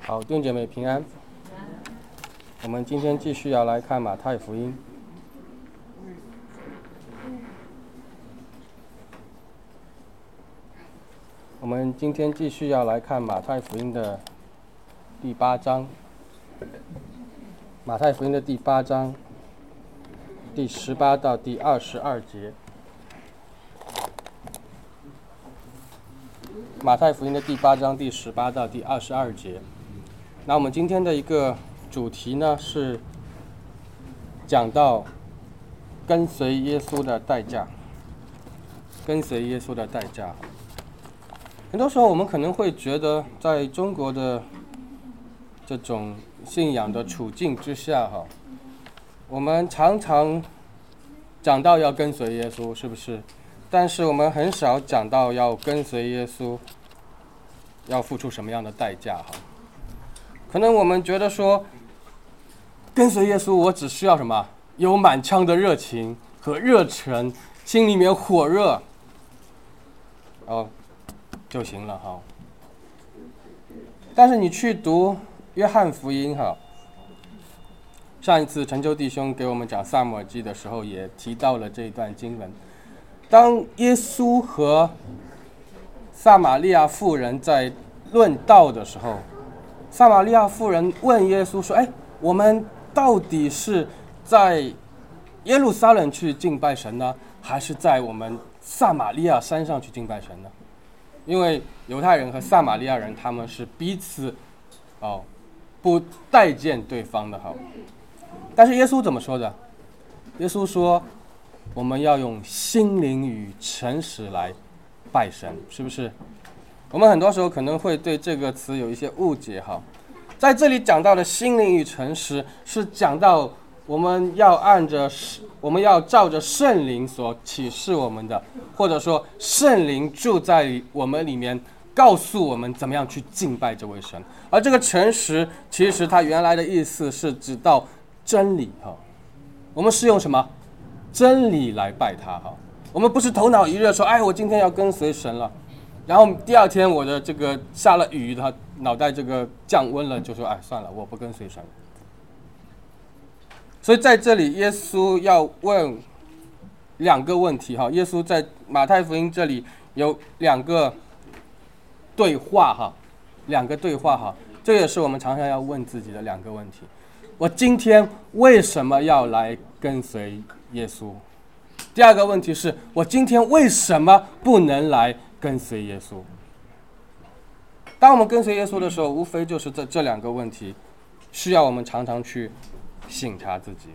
好，弟兄姐妹平安。我们今天继续要来看马太福音。我们今天继续要来看马太福音的第8章。马太福音的第8章，第18到第22节。马太福音的第8章第18到第22节。那我们今天的一个主题呢，是讲到跟随耶稣的代价。跟随耶稣的代价。很多时候我们可能会觉得，在中国的这种信仰的处境之下，我们常常讲到要跟随耶稣，是不是？但是我们很少讲到要跟随耶稣要付出什么样的代价。可能我们觉得说，跟随耶稣我只需要什么？有满腔的热情和热忱，心里面火热就行了。但是你去读约翰福音，上一次陈秋弟兄给我们讲撒母耳记的时候也提到了这一段经文。当耶稣和撒玛利亚妇人在论道的时候，撒玛利亚妇人问耶稣说，我们到底是在耶路撒冷去敬拜神呢，还是在我们撒玛利亚山上去敬拜神呢？因为犹太人和撒玛利亚人他们是彼此不待见对方的。但是耶稣怎么说的？耶稣说我们要用心灵与诚实来拜神，是不是？我们很多时候可能会对这个词有一些误解。在这里讲到的心灵与诚实，是讲到我们要照着圣灵所启示我们的，或者说圣灵住在我们里面，告诉我们怎么样去敬拜这位神。而这个诚实其实它原来的意思是指到真理。我们是用什么真理来拜他。我们不是头脑一热说，我今天要跟随神了，然后第二天我的这个下了雨，他脑袋这个降温了，就说算了，我不跟随神。所以在这里耶稣要问两个问题。耶稣在马太福音这里有两个对话。这也是我们常常要问自己的两个问题。我今天为什么要来跟随耶稣？第二个问题是，我今天为什么不能来跟随耶稣？当我们跟随耶稣的时候，无非就是这两个问题需要我们常常去省察自己。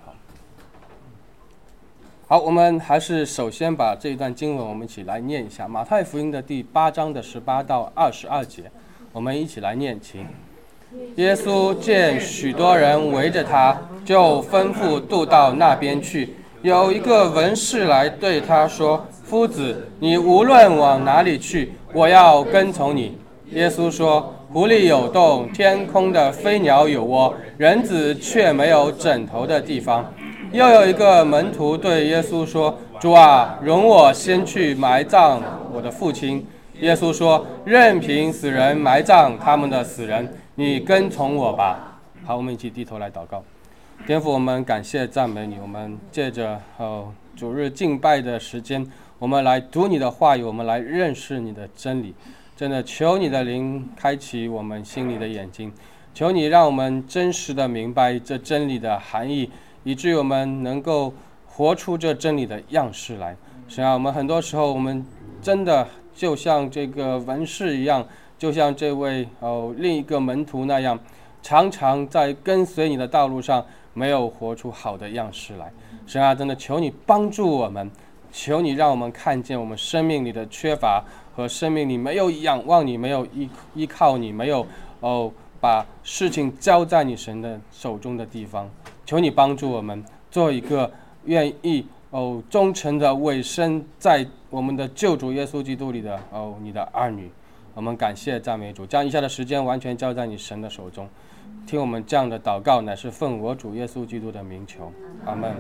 好，我们还是首先把这一段经文我们一起来念一下。马太福音的第8章的18到22节，我们一起来念，请。耶稣见许多人围着他，就吩咐渡到那边去。有一个文士来对他说，夫子，你无论往哪里去，我要跟从你。耶稣说，湖里有洞，天空的飞鸟有窝，人子却没有枕头的地方。又有一个门徒对耶稣说，主啊，容我先去埋葬我的父亲。耶稣说，任凭死人埋葬他们的死人，你跟从我吧。好，我们一起低头来祷告。天父，我们感谢赞美你，我们借着主日敬拜的时间，我们来读你的话语，我们来认识你的真理。真的求你的灵开启我们心里的眼睛，求你让我们真实的明白这真理的含义，以至于我们能够活出这真理的样式来。神啊，我们很多时候我们真的就像这个文士一样，就像这位另一个门徒那样，常常在跟随你的道路上没有活出好的样式来。神啊，真的求你帮助我们，求你让我们看见我们生命里的缺乏，和生命里没有仰望你，没有依靠你，没有把事情交在你神的手中的地方。求你帮助我们做一个愿意忠诚的委身在我们的救主耶稣基督里的你的儿女。我们感谢赞美主，将以下的时间完全交在你神的手中。听我们这样的祷告，乃是奉我主耶稣基督的名求，阿们。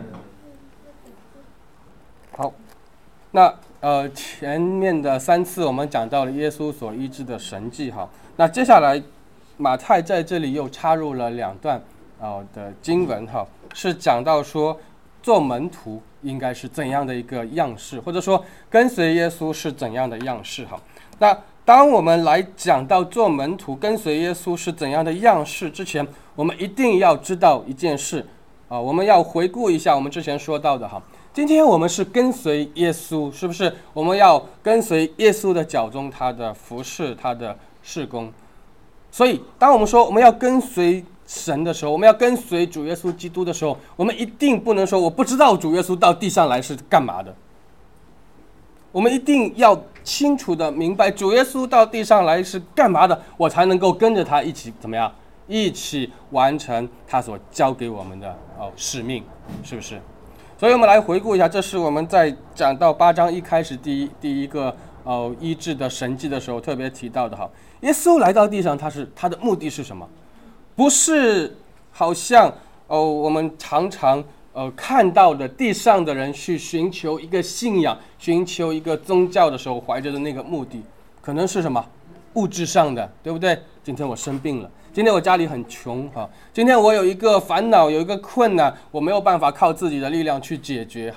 好，那前面的3次我们讲到了耶稣所医治的神迹。那接下来马太在这里又插入了2段的经文是讲到说做门徒应该是怎样的一个样式，或者说跟随耶稣是怎样的样式那当我们来讲到做门徒跟随耶稣是怎样的样式之前，我们一定要知道一件事我们要回顾一下我们之前说到的今天我们是跟随耶稣，是不是我们要跟随耶稣的脚踪，他的服事，他的事工。所以当我们说我们要跟随神的时候，我们要跟随主耶稣基督的时候，我们一定不能说我不知道主耶稣到地上来是干嘛的。我们一定要清楚的明白主耶稣到地上来是干嘛的，我才能够跟着他一起怎么样，一起完成他所交给我们的使命，是不是？所以我们来回顾一下，这是我们在讲到8章一开始第一个医治的神迹的时候特别提到的耶稣来到地上，他的目的是什么？不是好像我们常常看到的地上的人去寻求一个信仰，寻求一个宗教的时候怀着的那个目的，可能是什么？物质上的，对不对？今天我生病了，今天我家里很穷今天我有一个烦恼，有一个困难，我没有办法靠自己的力量去解决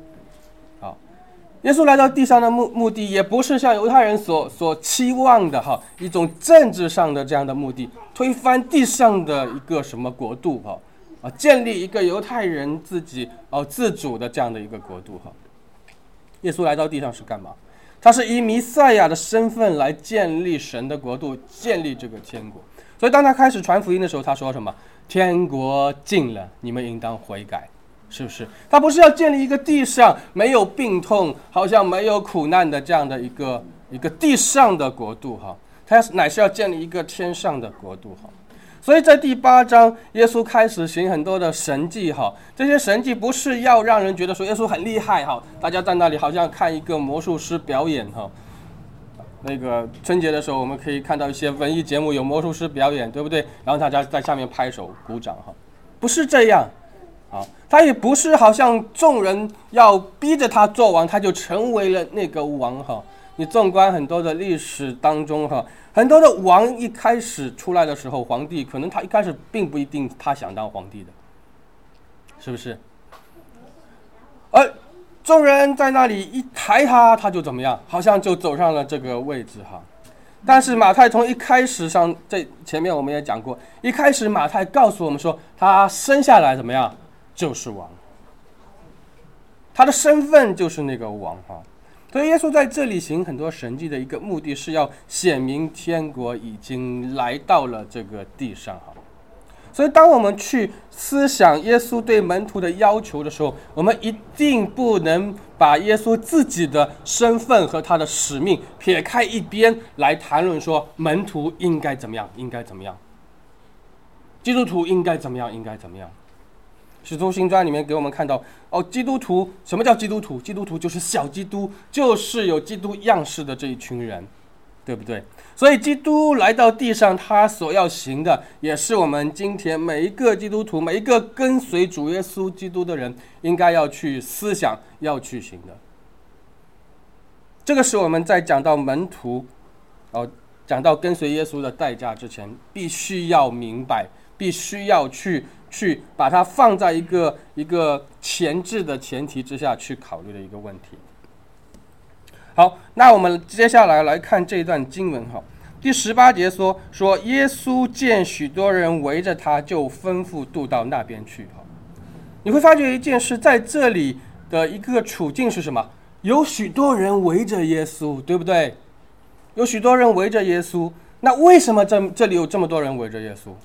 耶稣来到地上的目的也不是像犹太人所期望的一种政治上的这样的目的，推翻地上的一个什么国度建立一个犹太人自己自主的这样的一个国度耶稣来到地上是干嘛？他是以弥赛亚的身份来建立神的国度，建立这个天国。所以当他开始传福音的时候，他说什么？天国近了，你们应当悔改，是不是？他不是要建立一个地上没有病痛，好像没有苦难的这样的一个地上的国度他乃是要建立一个天上的国度所以在第8章，耶稣开始行很多的神迹这些神迹不是要让人觉得说耶稣很厉害大家在那里好像看一个魔术师表演那个春节的时候我们可以看到一些文艺节目有魔术师表演，对不对？然后大家在下面拍手鼓掌不是这样他也不是好像众人要逼着他做王，他就成为了那个王你纵观很多的历史当中很多的王一开始出来的时候，皇帝可能他一开始并不一定他想当皇帝的，是不是？而众人在那里一抬他就怎么样，好像就走上了这个位置但是马太从一开始上，在前面我们也讲过，一开始马太告诉我们说，他生下来怎么样，就是王，他的身份就是那个王所以耶稣在这里行很多神迹的一个目的是要显明天国已经来到了这个地上所以当我们去思想耶稣对门徒的要求的时候，我们一定不能把耶稣自己的身份和他的使命撇开一边来谈论说门徒应该怎么样，应该怎么样，基督徒应该怎么样，应该怎么样。使徒行传里面给我们看到基督徒，什么叫基督徒？基督徒就是小基督，就是有基督样式的这一群人，对不对？所以基督来到地上，他所要行的也是我们今天每一个基督徒，每一个跟随主耶稣基督的人应该要去思想，要去行的。这个是我们在讲到门徒讲到跟随耶稣的代价之前，必须要明白，必须要去把它放在一个前置的前提之下去考虑的一个问题。好，那我们接下来来看这段经文第18节说耶稣见许多人围着他，就吩咐渡到那边去你会发觉一件事，在这里的一个处境是什么？有许多人围着耶稣，对不对？有许多人围着耶稣，那为什么这里有这么多人围着耶稣？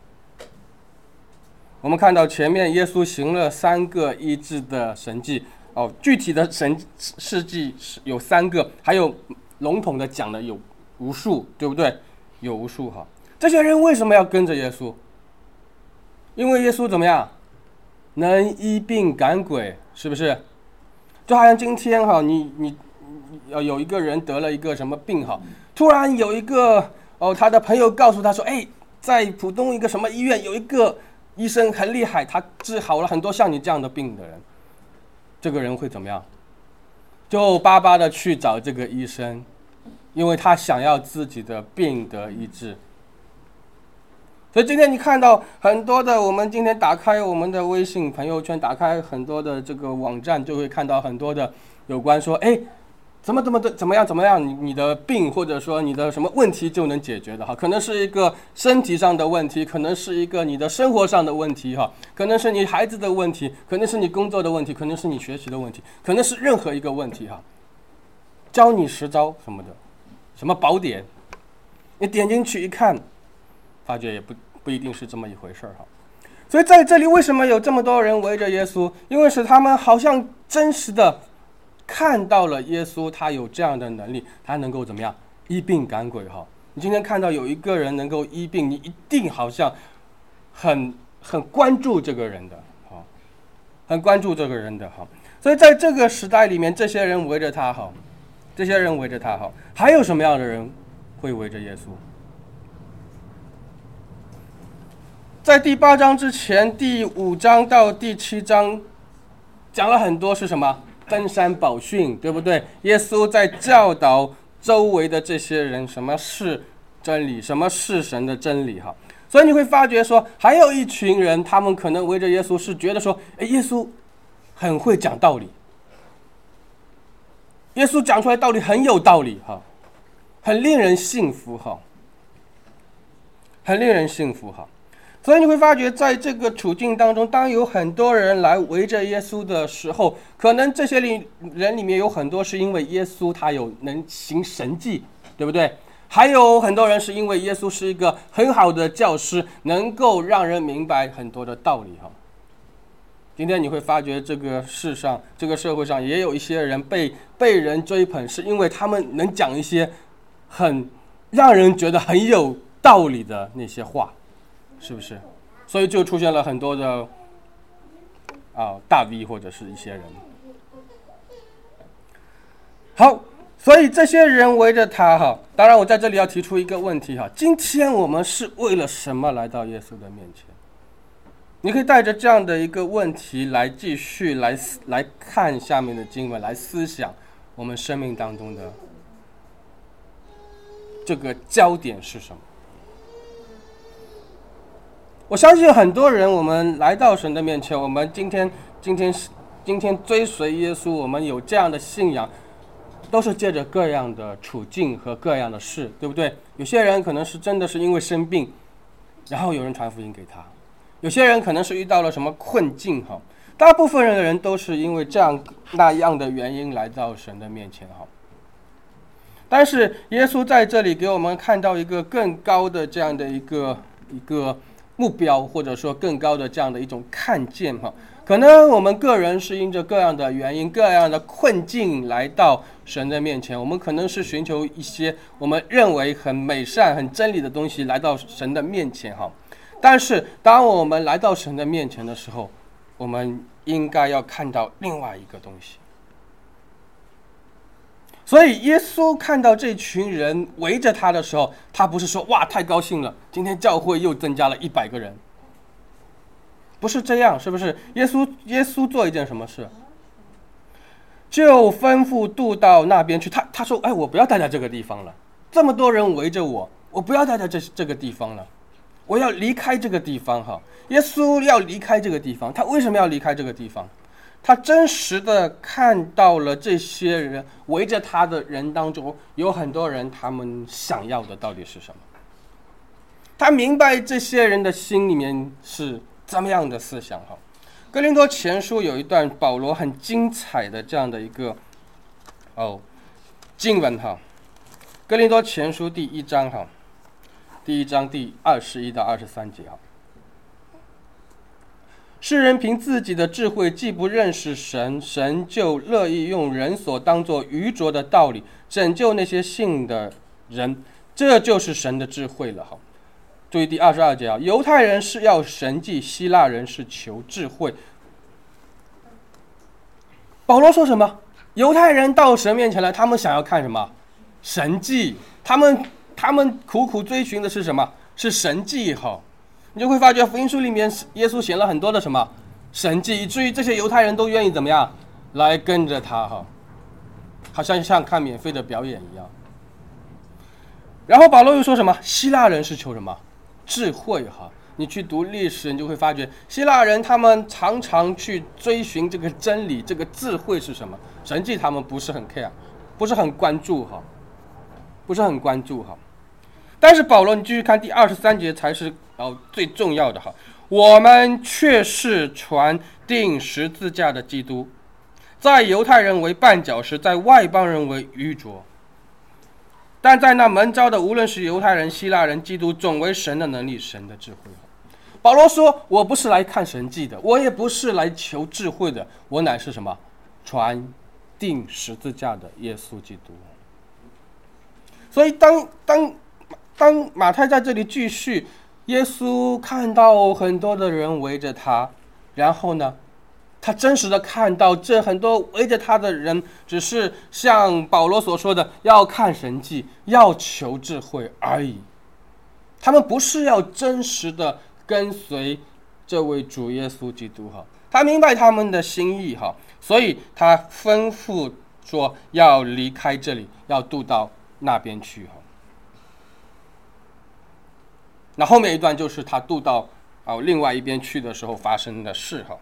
我们看到前面耶稣行了3个医治的神迹具体的事迹有3个，还有笼统的讲的有无数，对不对？有无数这些人为什么要跟着耶稣？因为耶稣怎么样，能医病赶鬼，是不是？就好像今天你有一个人得了一个什么病突然有一个他的朋友告诉他说，在浦东一个什么医院有一个医生很厉害，他治好了很多像你这样的病的人。这个人会怎么样？就巴巴的去找这个医生，因为他想要自己的病得医治。 所以今天你看到很多的，我们今天打开我们的微信朋友圈，打开很多的这个网站，就会看到很多的有关说，怎么样，你的病或者说你的什么问题就能解决的哈，可能是一个身体上的问题，可能是一个你的生活上的问题哈，可能是你孩子的问题，可能是你工作的问题，可能是你学习的问题，可能是任何一个问题哈。教你10招什么的，什么宝典，你点进去一看，发觉也不一定是这么一回事哈。所以在这里为什么有这么多人围着耶稣？因为是他们好像真实的看到了耶稣，他有这样的能力，他能够怎么样医病赶鬼哈。你今天看到有一个人能够医病，你一定好像很关注这个人的哈，很关注这个人的哈。所以在这个时代里面，这些人围着他哈，还有什么样的人会围着耶稣？在第8章之前，第5章到第7章讲了很多是什么？登山宝训，对不对？耶稣在教导周围的这些人什么是真理，什么是神的真理哈。所以你会发觉说，还有一群人，他们可能围着耶稣是觉得说，耶稣很会讲道理，耶稣讲出来道理很有道理哈，很令人信服哈，很令人信服哈。所以你会发觉在这个处境当中，当有很多人来围着耶稣的时候，可能这些人里面有很多是因为耶稣他有能行神迹，对不对？还有很多人是因为耶稣是一个很好的教师，能够让人明白很多的道理哈。今天你会发觉这个社会上也有一些人被人追捧，是因为他们能讲一些很让人觉得很有道理的那些话，是不是？所以就出现了很多的大 V 或者是一些人。好，所以这些人围着他哈。当然我在这里要提出一个问题哈，今天我们是为了什么来到耶稣的面前？你可以带着这样的一个问题来继续来看下面的经文，来思想我们生命当中的这个焦点是什么。我相信很多人，我们来到神的面前，我们今天追随耶稣，我们有这样的信仰，都是借着各样的处境和各样的事，对不对？有些人可能是真的是因为生病，然后有人传福音给他；有些人可能是遇到了什么困境哈。大部分的人都是因为这样那样的原因来到神的面前哈。但是耶稣在这里给我们看到一个更高的这样的一个目标，或者说更高的这样的一种看见哈。可能我们个人是因着各样的原因、各样的困境来到神的面前，我们可能是寻求一些我们认为很美善、很真理的东西来到神的面前哈。但是当我们来到神的面前的时候，我们应该要看到另外一个东西。所以耶稣看到这群人围着他的时候，他不是说哇太高兴了，今天教会又增加了100个人，不是这样，是不是？耶稣做一件什么事？就吩咐渡到那边去。他说我不要待在这个地方了，这么多人围着我不要待在这个地方了，我要离开这个地方哈。耶稣要离开这个地方，他为什么要离开这个地方？他真实的看到了这些人围着他的人当中，有很多人他们想要的到底是什么？他明白这些人的心里面是怎么样的思想哈。哥林多前书有一段保罗很精彩的这样的一个经文哈。哥林多前书第1章哈，第21到23节哈。世人凭自己的智慧既不认识神，神就乐意用人所当作愚拙的道理拯救那些信的人，这就是神的智慧了哈。注意第22节啊，犹太人是要神迹，希腊人是求智慧。保罗说什么？犹太人到神面前来，他们想要看什么？神迹。他们苦苦追寻的是什么？是神迹哈。你就会发觉福音书里面耶稣显了很多的什么神迹，以至于这些犹太人都愿意怎么样来跟着他哈，好像看免费的表演一样。然后保罗又说什么？希腊人是求什么？ 智慧哈。你去读历史，你就会发觉希腊人他们常常去追寻这个真理，这个智慧是什么？神迹他们不是很 care， 不是很关注哈，不是很关注哈。但是保罗，你继续看第23节才是最重要的哈。我们却是传钉十字架的基督，在犹太人为绊脚石，在外邦人为愚拙。但在那蒙召的，无论是犹太人、希腊人，基督总为神的能力、神的智慧。保罗说：“我不是来看神迹的，我也不是来求智慧的，我乃是什么？传钉十字架的耶稣基督。”所以当马太在这里继续，耶稣看到很多的人围着他，然后呢，他真实的看到这很多围着他的人只是像保罗所说的要看神迹，要求智慧而已，他们不是要真实的跟随这位主耶稣基督哈。他明白他们的心意哈，所以他吩咐说要离开这里，要渡到那边去哈。那后面一段就是他渡到另外一边去的时候发生的事哈。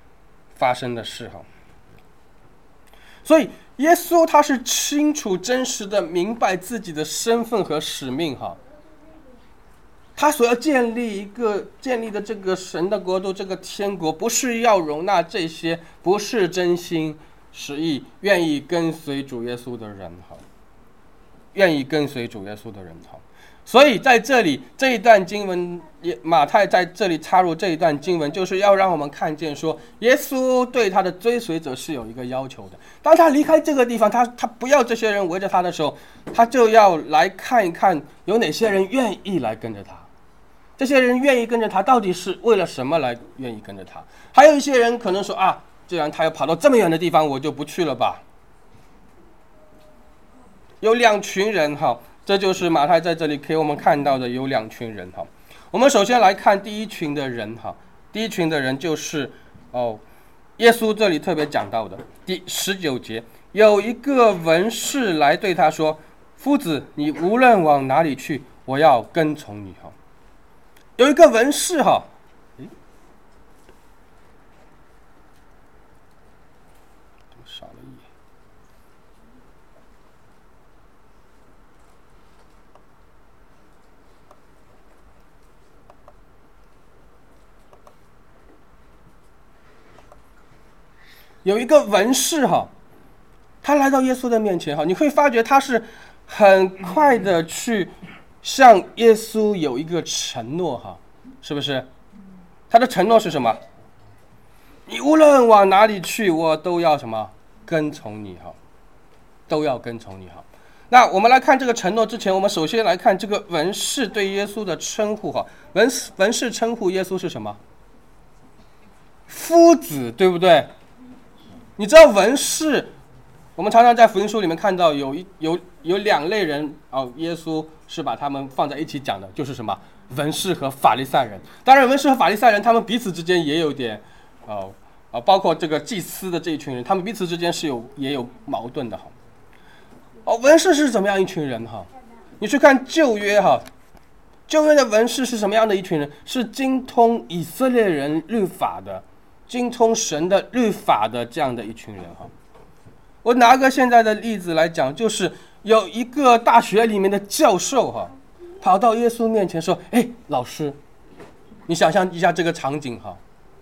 所以耶稣他是清楚真实的明白自己的身份和使命哈。他所要建立的这个神的国度，这个天国，不是要容纳这些不是真心实意愿意跟随主耶稣的人哈，所以在这里这一段经文，马太在这里插入这一段经文，就是要让我们看见说，耶稣对他的追随者是有一个要求的。当他离开这个地方，他不要这些人围着他的时候，他就要来看一看有哪些人愿意来跟着他。这些人愿意跟着他，到底是为了什么来愿意跟着他？还有一些人可能说既然他要跑到这么远的地方，我就不去了吧。有两群人哈。这就是马太在这里给我们看到的有两群人哈。我们首先来看第一群的人哈，第一群的人就是耶稣这里特别讲到的第19节，有一个文士来对他说：“夫子，你无论往哪里去，我要跟从你哈。”有一个文士哈，少了一页。有一个文士哈，他来到耶稣的面前哈，你会发觉他是很快的去向耶稣有一个承诺哈，是不是？他的承诺是什么？你无论往哪里去，我都要什么？跟从你哈，都要跟从你哈。那我们来看这个承诺之前，我们首先来看这个文士对耶稣的称呼哈。文士称呼耶稣是什么？夫子，对不对？你知道文士，我们常常在福音书里面看到有两类人耶稣是把他们放在一起讲的，就是什么文士和法利赛人。当然文士和法利赛人他们彼此之间也有点包括这个祭司的这一群人，他们彼此之间也有矛盾的哈。文士是怎么样一群人哈？你去看旧约哈，旧约的文士是什么样的一群人？是精通以色列人律法的，精通神的律法的这样的一群人哈。我拿个现在的例子来讲，就是有一个大学里面的教授哈，跑到耶稣面前说：“哎，老师，你想象一下这个场景哈。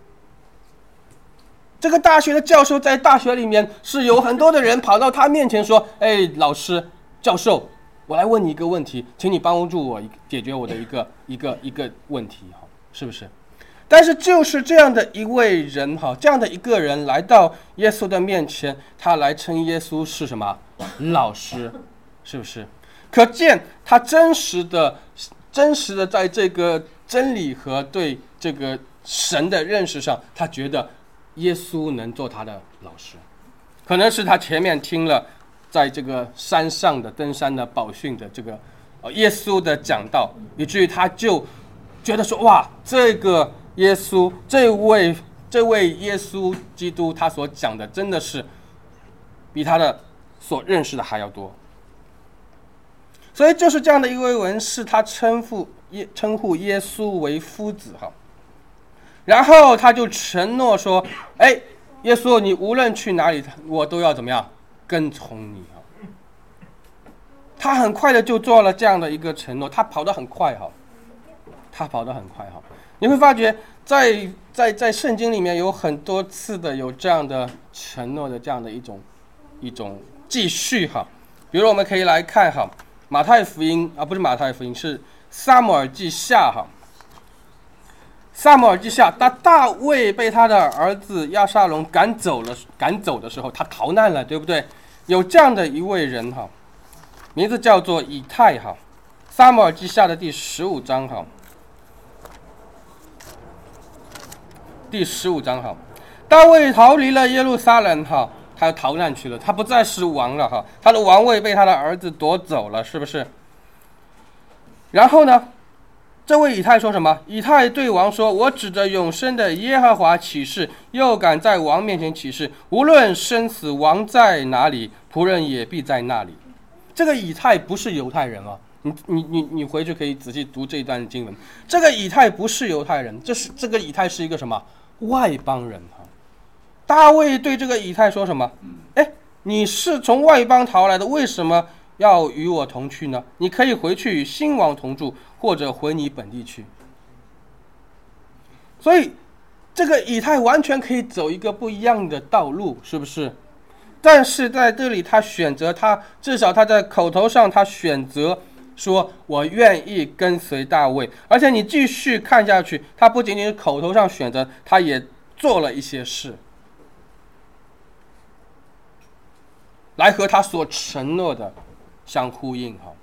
这个大学的教授在大学里面是有很多的人跑到他面前说：哎，老师，教授，我来问你一个问题，请你帮助我解决我的一个问题哈，是不是？但是就是这样的一位人哈，这样的一个人来到耶稣的面前，他来称耶稣是什么？老师，是不是？可见他真实的在这个真理和对这个神的认识上，他觉得耶稣能做他的老师。可能是他前面听了在这个山上的登山的宝训的这个耶稣的讲道，以至于他就觉得说，哇，这个耶稣，这位耶稣基督，他所讲的真的是比他的所认识的还要多。所以就是这样的一位文士，他称呼称呼耶稣为夫子哈。然后他就承诺说：“哎，耶稣，你无论去哪里，我都要怎么样跟从你哈。”他很快的就做了这样的一个承诺，他跑得很快哈，你会发觉在圣经里面有很多次的有这样的承诺的这样的一种继续哈。比如我们可以来看哈，马太福音不是马太福音，是撒母耳记下哈。撒母耳记下，当大卫被他的儿子押沙龙赶走的时候，他逃难了，对不对？有这样的一位人哈，名字叫做以太哈。撒母耳记下的第15章哈，第15章哈，大卫逃离了耶路撒冷哈，他逃难去了，他不再是王了哈，他的王位被他的儿子夺走了，是不是？然后呢，这位以太说什么？以太对王说：“我指着永生的耶和华起誓，又敢在王面前起誓，无论生死，王在哪里，仆人也必在那里。”这个以太不是犹太人啊，你回去可以仔细读这一段经文。这个以太不是犹太人，这个以太是一个什么外邦人哈。大卫对这个以太说什么？哎，你是从外邦逃来的，为什么要与我同去呢？你可以回去与新王同住，或者回你本地去。所以这个以太完全可以走一个不一样的道路，是不是？但是在这里他选择，至少他在口头上他选择说我愿意跟随大卫。而且你继续看下去，他不仅仅是口头上选择，他也做了一些事来和他所承诺的相呼应哈。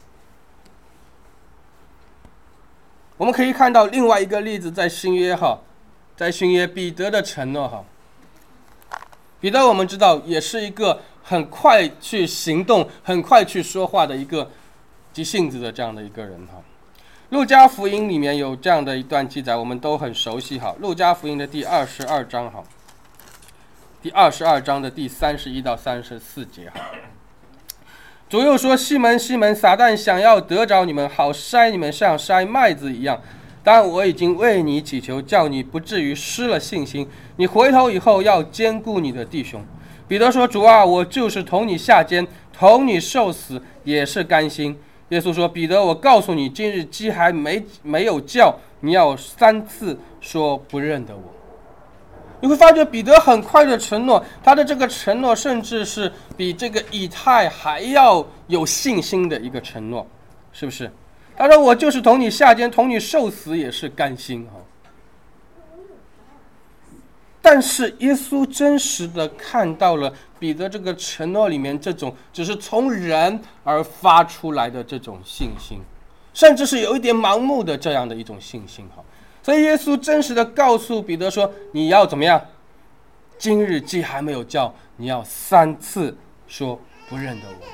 我们可以看到另外一个例子，在新约彼得的承诺哈。彼得我们知道也是一个很快去行动、很快去说话的一个急性子的这样的一个人哈。路加福音里面有这样的一段记载，我们都很熟悉哈。路加福音的第22章哈，第22章的第31到34节哈。主又说：“西门，西门，撒旦想要得着你们，好筛你们像筛麦子一样。但我已经为你祈求，叫你不至于失了信心。你回头以后要兼顾你的弟兄。”彼得说：“主啊，我就是同你下监，同你受死，也是甘心。”耶稣说：“彼得，我告诉你，今日鸡还没有叫，你要3次说不认得我。”你会发觉彼得很快的承诺，他的这个承诺甚至是比这个以太还要有信心的一个承诺，是不是？他说：“我就是同你下监，同你受死，也是甘心。”但是耶稣真实的看到了彼得这个承诺里面这种只是从人而发出来的这种信心，甚至是有一点盲目的这样的一种信心。所以耶稣真实的告诉彼得说：“你要怎么样？今日鸡还没有叫，你要3次说不认得我。”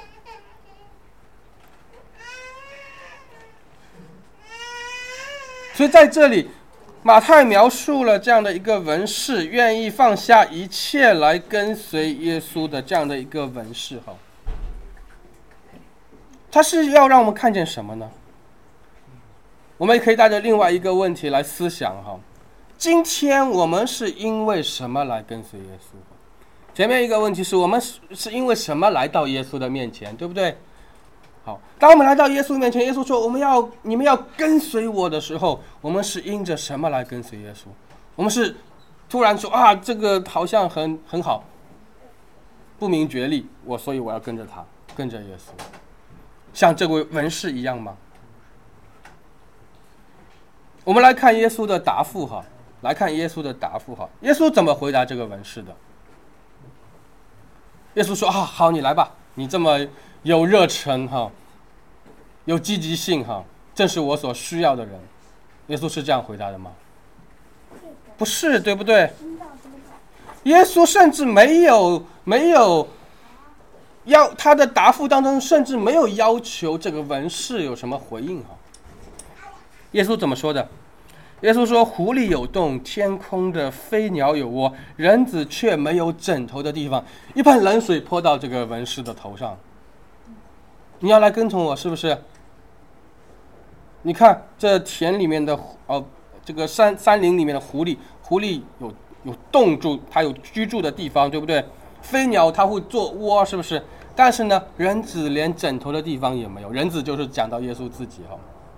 所以在这里，马太描述了这样的一个文士愿意放下一切来跟随耶稣的这样的一个文士哈。他是要让我们看见什么呢？我们也可以带着另外一个问题来思想哈。今天我们是因为什么来跟随耶稣？前面一个问题是我们是因为什么来到耶稣的面前，对不对？好，当我们来到耶稣面前，耶稣说你们要跟随我的时候，我们是因着什么来跟随耶稣？我们是突然说啊，这个好像很好，不明觉厉，所以我要跟着他，跟着耶稣，像这位文士一样吗？我们来看耶稣的答复哈，耶稣怎么回答这个文士的？耶稣说：“好，你来吧，你这么有热忱哈，有积极性哈，正是我所需要的人。”耶稣是这样回答的吗？不是，对不对？耶稣甚至没有他的答复当中甚至没有要求这个文士有什么回应哈。耶稣怎么说的？耶稣说：“湖里有洞，天空的飞鸟有窝，人子却没有枕头的地方。”一盆冷水泼到这个文士的头上。你要来跟从我，是不是？ 你看这田里面的这个山林里面的狐狸有洞住，它有居住的地方，对不对？飞鸟它会做窝，是不是？但是呢，人子连枕头的地方也没有。人子就是讲到耶稣自己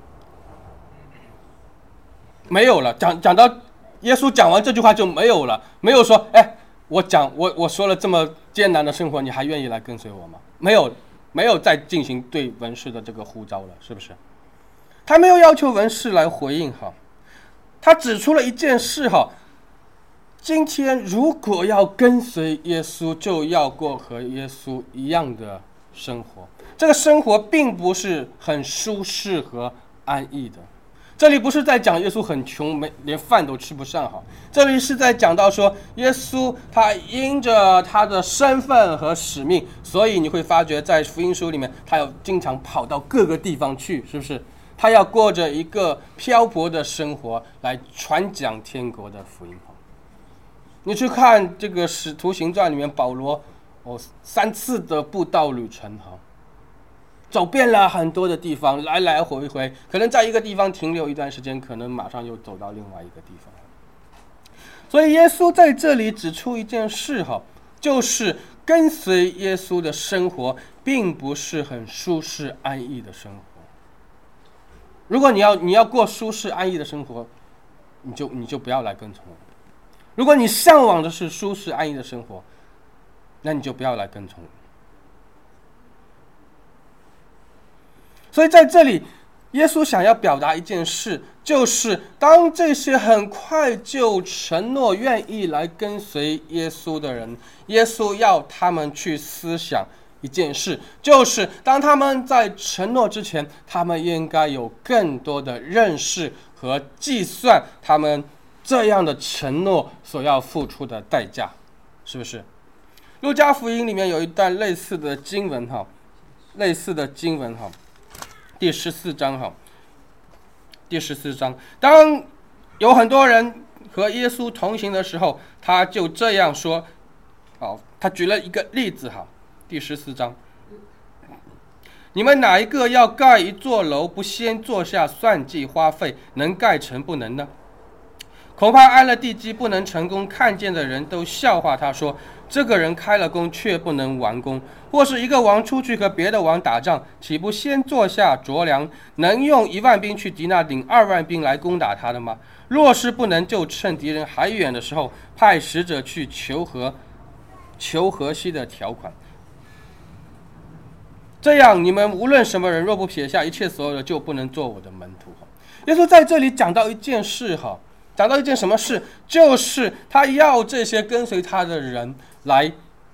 没有了。讲到耶稣讲完这句话就没有了，没有说，我说了这么艰难的生活，你还愿意来跟随我吗？没有再进行对文士的这个呼召了，是不是？他没有要求文士来回应他指出了一件事今天如果要跟随耶稣，就要过和耶稣一样的生活。这个生活并不是很舒适和安逸的。这里不是在讲耶稣很穷，连饭都吃不上这里是在讲到说，耶稣他因着他的身份和使命，所以你会发觉在福音书里面，他要经常跑到各个地方去，是不是？他要过着一个漂泊的生活来传讲天国的福音你去看这个使徒行传里面，保罗3次的布道旅程走遍了很多的地方，来来回回，可能在一个地方停留一段时间，可能马上又走到另外一个地方。所以耶稣在这里指出一件事就是跟随耶稣的生活并不是很舒适安逸的生活。如果你要过舒适安逸的生活，你就不要来跟从我。如果你向往的是舒适安逸的生活，那你就不要来跟从我。所以在这里，耶稣想要表达一件事，就是当这些很快就承诺愿意来跟随耶稣的人，耶稣要他们去思想一件事，就是当他们在承诺之前，他们应该有更多的认识和计算他们这样的承诺所要付出的代价，是不是？路加福音里面有一段类似的经文第14章，当有很多人和耶稣同行的时候，他就这样说他举了一个例子第14章，你们哪一个要盖一座楼，不先坐下算计花费，能盖成不能呢？恐怕安了地基不能成功，看见的人都笑话他说，这个人开了工却不能完工。或是一个王出去和别的王打仗，岂不先坐下酌量，能用1万兵去敌那领2万兵来攻打他的吗？若是不能，就趁敌人还远的时候，派使者去求和稀的条款。这样你们无论什么人，若不撇下一切所有的，就不能做我的门徒。耶稣在这里讲到一件事讲到一件什么事，就是他要这些跟随他的人来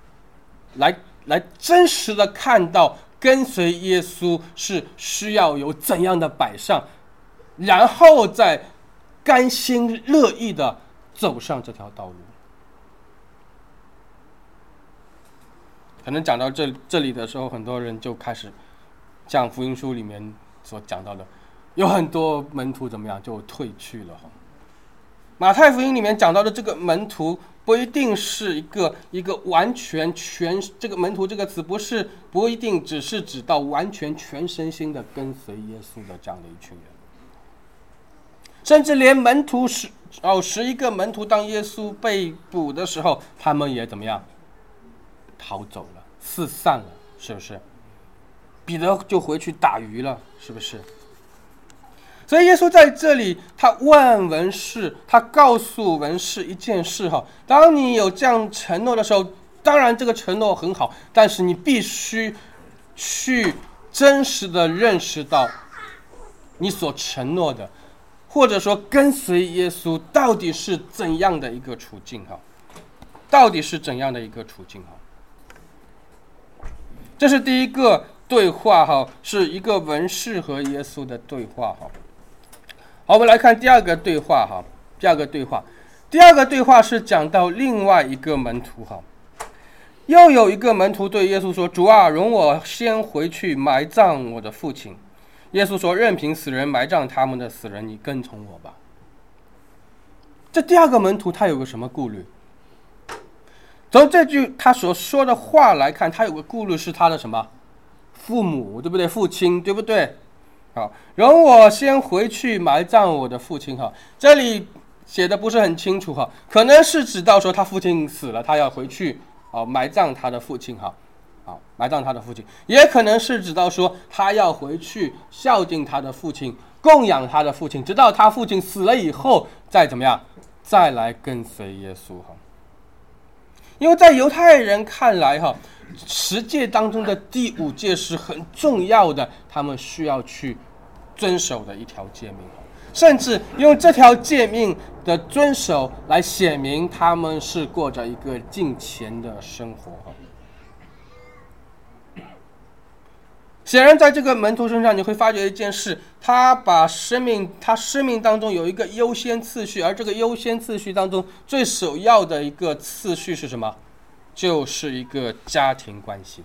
真实的看到跟随耶稣是需要有怎样的摆上，然后再甘心乐意的走上这条道路。可能讲到这里的时候，很多人就开始像福音书里面所讲到的，有很多门徒怎么样就退去了。马太福音里面讲到的这个门徒不一定是一个完全这个门徒这个词不一定只是指到完全全身心的跟随耶稣的这样的一群人，甚至连门徒11个门徒，当耶稣被捕的时候，他们也怎么样逃走了，四散了，是不是？彼得就回去打鱼了，是不是？所以耶稣在这里他问文士，他告诉文士一件事当你有这样承诺的时候，当然这个承诺很好，但是你必须去真实的认识到你所承诺的，或者说跟随耶稣到底是怎样的一个处境这是第一个对话是一个文士和耶稣的对话好，我们来看第二个对话第二个对话是讲到另外一个门徒又有一个门徒对耶稣说，主啊，容我先回去埋葬我的父亲。耶稣说，任凭死人埋葬他们的死人，你跟从我吧。这第二个门徒他有个什么顾虑？从这句他所说的话来看，他有个顾虑是他的什么父母，对不对？父亲，对不对？ 好，容我先回去埋葬我的父亲。这里写的不是很清楚，可能是指到说他父亲死了，他要回去埋葬他的父亲。埋葬他的父亲，也可能是指到说他要回去孝敬他的父亲，供养他的父亲，直到他父亲死了以后再怎么样，再来跟随耶稣。因为在犹太人看来十诫当中的第5诫是很重要的，他们需要去遵守的一条诫命，甚至用这条诫命的遵守来显明他们是过着一个敬虔的生活。显然在这个门徒身上你会发觉一件事，他生命当中有一个优先次序，而这个优先次序当中最首要的一个次序是什么？就是一个家庭关系。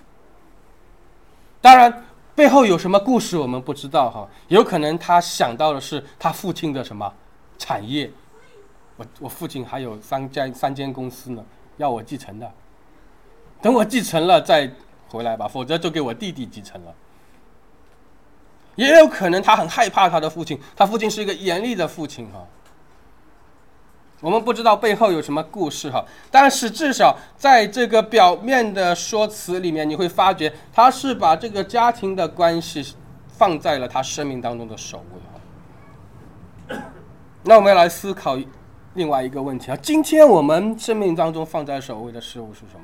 当然背后有什么故事我们不知道，有可能他想到的是他父亲的什么产业，我父亲还有三间公司呢，要我继承的，等我继承了再回来吧，否则就给我弟弟继承了。也有可能他很害怕他的父亲，他父亲是一个严厉的父亲。我们不知道背后有什么故事，但是至少在这个表面的说辞里面，你会发觉他是把这个家庭的关系放在了他生命当中的首位。那我们要来思考另外一个问题，今天我们生命当中放在首位的事物是什么？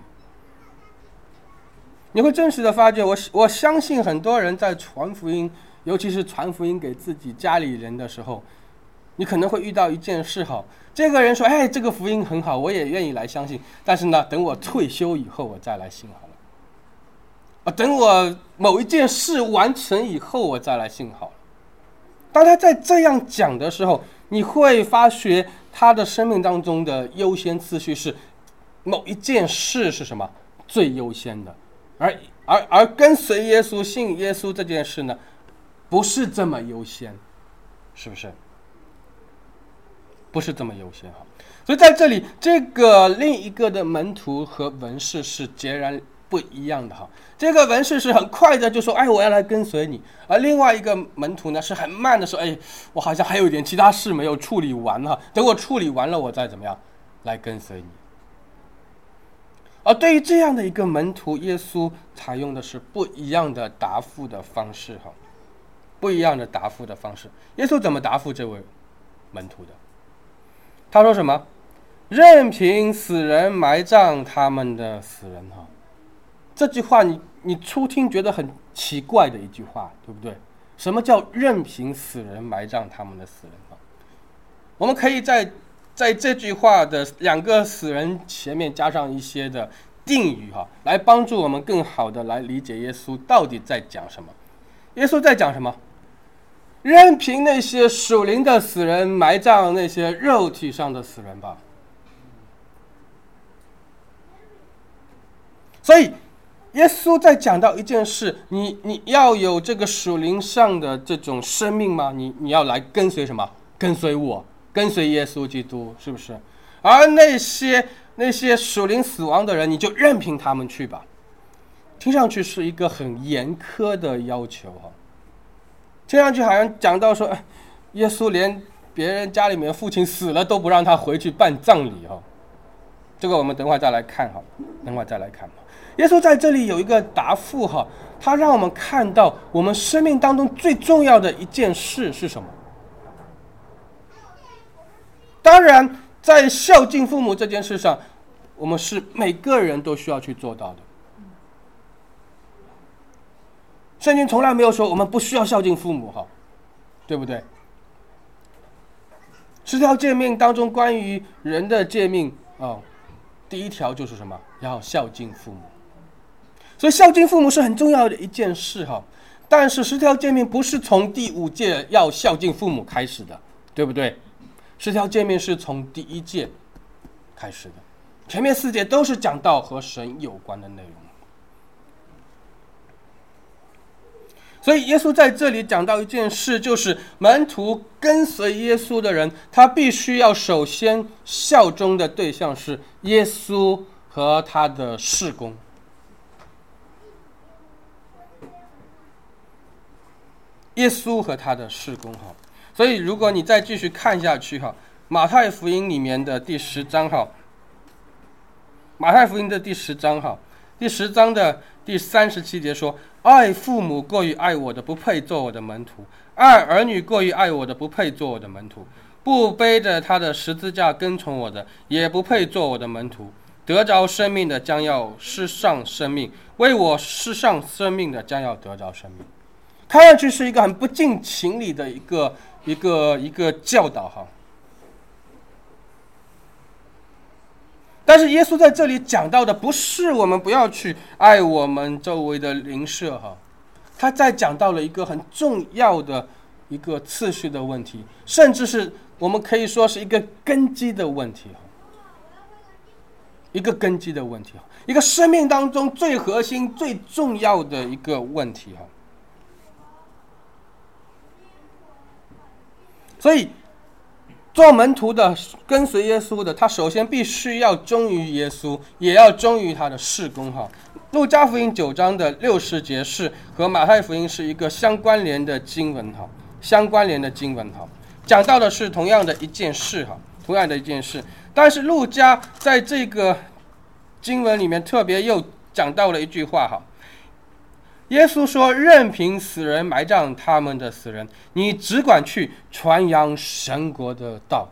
你会真实的发觉，我相信很多人在传福音，尤其是传福音给自己家里人的时候，你可能会遇到一件事，这个人说这个福音很好，我也愿意来相信，但是呢等我退休以后我再来信好了，等我某一件事完成以后我再来信好了。当他在这样讲的时候，你会发觉他的生命当中的优先次序是某一件事是什么最优先的，而跟随耶稣信耶稣这件事呢不是这么优先，是不是？不是这么优先。所以在这里这个另一个的门徒和文士是截然不一样的。这个文士是很快的就说我要来跟随你，而另外一个门徒呢是很慢的说我好像还有一点其他事没有处理完，等我处理完了我再怎么样来跟随你。而对于这样的一个门徒，耶稣采用的是不一样的答复的方式。不一样的答复的方式。耶稣怎么答复这位门徒的？他说什么？任凭死人埋葬他们的死人。这句话你初听觉得很奇怪的一句话，对不对？什么叫任凭死人埋葬他们的死人？我们可以在这句话的2个死人前面加上一些的定语，来帮助我们更好的来理解耶稣到底在讲什么。耶稣在讲什么？任凭那些属灵的死人埋葬那些肉体上的死人吧。所以耶稣在讲到一件事，你要有这个属灵上的这种生命吗？你要来跟随什么？跟随我，跟随耶稣基督，是不是？而那些属灵死亡的人，你就任凭他们去吧。听上去是一个很严苛的要求，听上去好像讲到说，耶稣连别人家里面父亲死了都不让他回去办葬礼。这个我们等会再来看。耶稣在这里有一个答复，他让我们看到我们生命当中最重要的一件事是什么。当然在孝敬父母这件事上，我们是每个人都需要去做到的。圣经从来没有说我们不需要孝敬父母，对不对？10条诫命当中关于人的诫命，第1条就是什么？要孝敬父母。所以孝敬父母是很重要的一件事，但是10条诫命不是从第5诫要孝敬父母开始的，对不对？10条诫命是从第1诫开始的，前面4诫都是讲到和神有关的内容。所以耶稣在这里讲到一件事，就是门徒跟随耶稣的人，他必须要首先效忠的对象是耶稣和他的事工。 耶稣和他的事工哈。所以如果你再继续看下去哈，马太福音里面的第10章哈，马太福音的第10章哈，第10章的第37节说：爱父母过于爱我的，不配做我的门徒；爱儿女过于爱我的，不配做我的门徒；不背着他的十字架跟从我的，也不配做我的门徒。得着生命的将要失丧生命，为我失丧生命的将要得着生命。看上去是一个很不近情理的一个教导哈。但是耶稣在这里讲到的不是我们不要去爱我们周围的邻舍哈，他在讲到了一个很重要的一个次序的问题，甚至是我们可以说是一个根基的问题，一个根基的问题，一个生命当中最核心最重要的一个问题哈。所以做门徒的跟随耶稣的，他首先必须要忠于耶稣，也要忠于他的事工哈。路加福音9章的60节是和马太福音是一个相关联的经文哈，相关联的经文哈，讲到的是同样的一件事哈，同样的一件事。但是路加在这个经文里面特别又讲到了一句话哈，耶稣说：任凭死人埋葬他们的死人，你只管去传扬神国的道。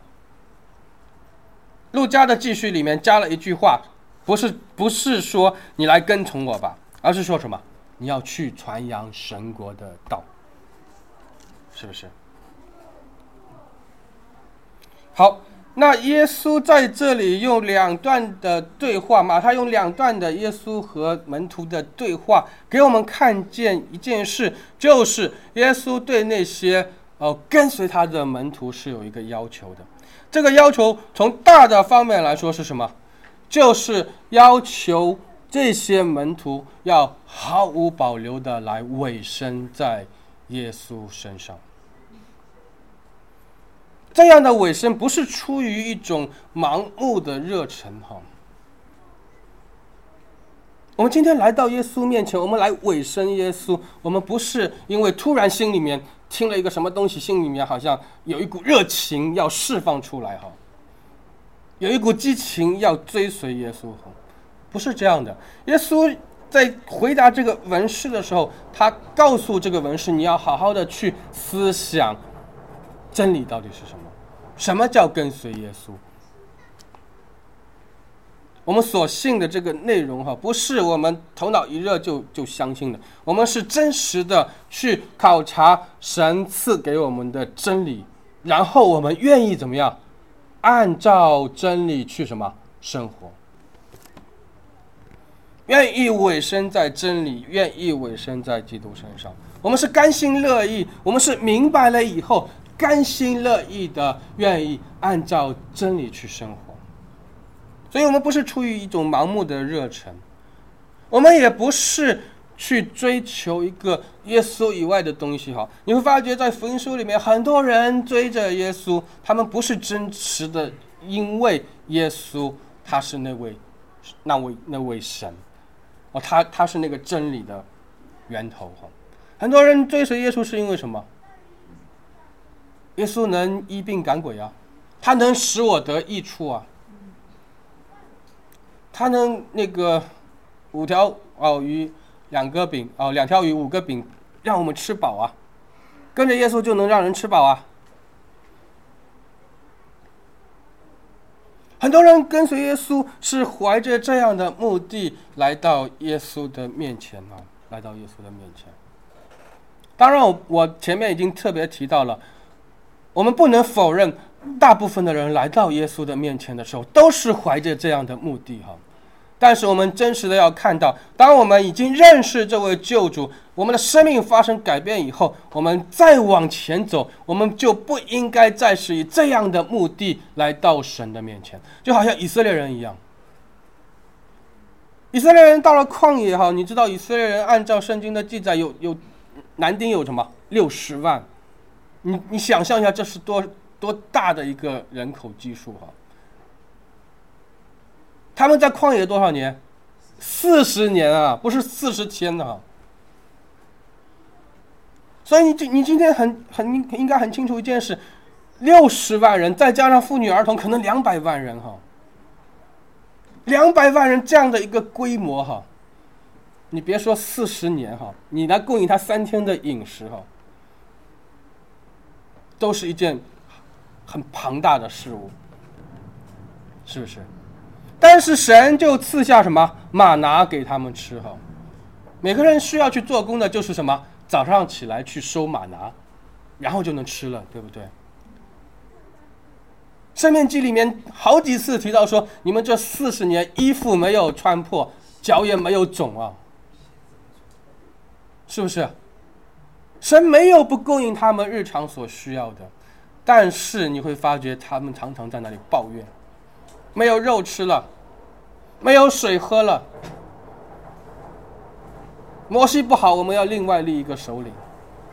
路加的记叙里面加了一句话，不是说你来跟从我吧，而是说什么？你要去传扬神国的道，是不是？好，那耶稣在这里用2段的对话，马太用2段的耶稣和门徒的对话，给我们看见一件事，就是耶稣对那些跟随他的门徒是有一个要求的。这个要求从大的方面来说是什么？就是要求这些门徒要毫无保留的来委身在耶稣身上。这样的委身不是出于一种盲目的热忱哈。我们今天来到耶稣面前，我们来委身耶稣，我们不是因为突然心里面听了一个什么东西，心里面好像有一股热情要释放出来哈，有一股激情要追随耶稣哈，不是这样的。耶稣在回答这个文士的时候，他告诉这个文士，你要好好的去思想真理到底是什么？什么叫跟随耶稣？我们所信的这个内容哈，不是我们头脑一热就相信的，我们是真实的去考察神赐给我们的真理，然后我们愿意怎么样？按照真理去什么生活？愿意委身在真理，愿意委身在基督身上。我们是甘心乐意，我们是明白了以后甘心乐意的愿意按照真理去生活。所以我们不是出于一种盲目的热忱，我们也不是去追求一个耶稣以外的东西哈。你会发觉在福音书里面，很多人追着耶稣，他们不是真实的因为耶稣他是那位神哦，他是那个真理的源头哈。很多人追随耶稣是因为什么？耶稣能医病赶鬼啊，他能使我得益处啊，他能那个5条鱼2个饼2条鱼5个饼让我们吃饱啊，跟着耶稣就能让人吃饱啊。很多人跟随耶稣是怀着这样的目的来到耶稣的面前啊，来到耶稣的面前。当然我前面已经特别提到了，我们不能否认大部分的人来到耶稣的面前的时候都是怀着这样的目的哈。但是我们真实的要看到，当我们已经认识这位救主，我们的生命发生改变以后，我们再往前走，我们就不应该再是以这样的目的来到神的面前，就好像以色列人一样。以色列人到了旷野哈，你知道以色列人按照圣经的记载有男丁有什么60万，你想象一下，这是多大的一个人口基数哈。他们在旷野多少年？40年啊，不是40天啊。 所以你今天应该很清楚一件事，60万人再加上妇女儿童，可能200万人哈，200万人这样的一个规模哈，你别说40年哈，你来供应他3天的饮食哈，都是一件很庞大的事物，是不是？但是神就赐下什么玛拿给他们吃哈，每个人需要去做工的就是什么？早上起来去收玛拿，然后就能吃了，对不对？申命记里面好几次提到说，你们这40年衣服没有穿破，脚也没有肿啊，是不是？神没有不供应他们日常所需要的，但是你会发觉他们常常在那里抱怨，没有肉吃了，没有水喝了，摩西不好，我们要另外立一个首领。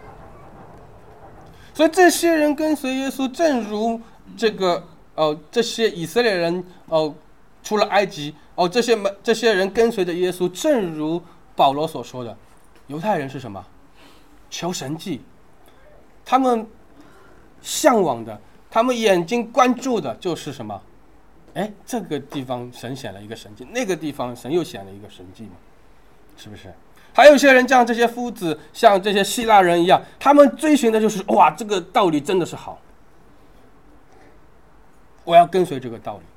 所以这些人跟随耶稣，正如这些以色列人出了埃及这些人跟随着耶稣，正如保罗所说的，犹太人是什么？求神迹，他们向往的，他们眼睛关注的就是什么？这个地方神显了一个神迹，那个地方神又显了一个神迹嘛，是不是？还有一些人像这些夫子，像这些希腊人一样，他们追寻的就是哇，这个道理真的是好，我要跟随这个道理。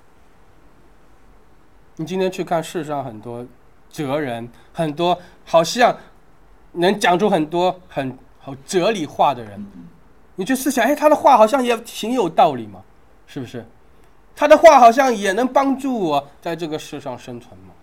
你今天去看世上很多哲人，很多好像能讲出很多很哲理化的人，你去思想，他的话好像也挺有道理嘛，是不是？他的话好像也能帮助我在这个世上生存嘛。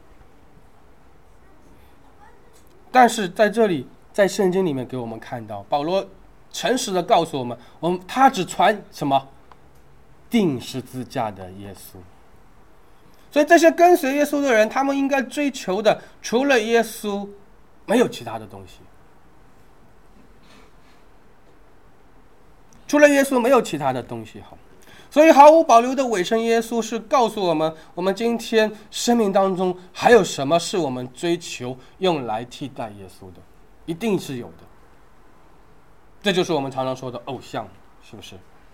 但是在这里，在圣经里面给我们看到，保罗诚实的告诉我们，他只传什么？钉十字架的耶稣。所以这些跟随耶稣的人，他们应该追求的除了耶稣，没有其他的东西。除了耶稣，没有其他的东西。好，所以毫无保留的委身耶稣，是告诉我们，我们今天生命当中还有什么是我们追求用来替代耶稣的，一定是有的。这就是我们常常说的偶像，是不是？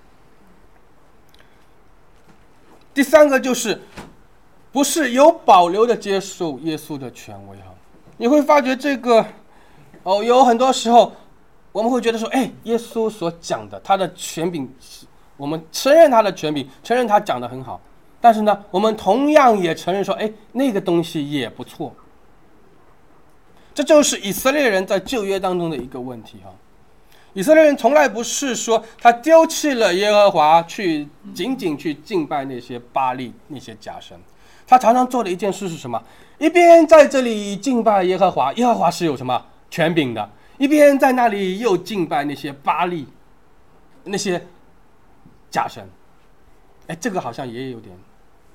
第三个就是不是有保留的接受耶稣的权威哈。你会发觉这个有很多时候我们会觉得说，耶稣所讲的他的权柄，我们承认他的权柄，承认他讲得很好，但是呢，我们同样也承认说，那个东西也不错。这就是以色列人在旧约当中的一个问题哈。以色列人从来不是说他丢弃了耶和华，仅仅去敬拜那些巴力那些假神，他常常做的一件事是什么？一边在这里敬拜耶和华，耶和华是有什么权柄的，一边在那里又敬拜那些巴力那些假神。这个好像也有点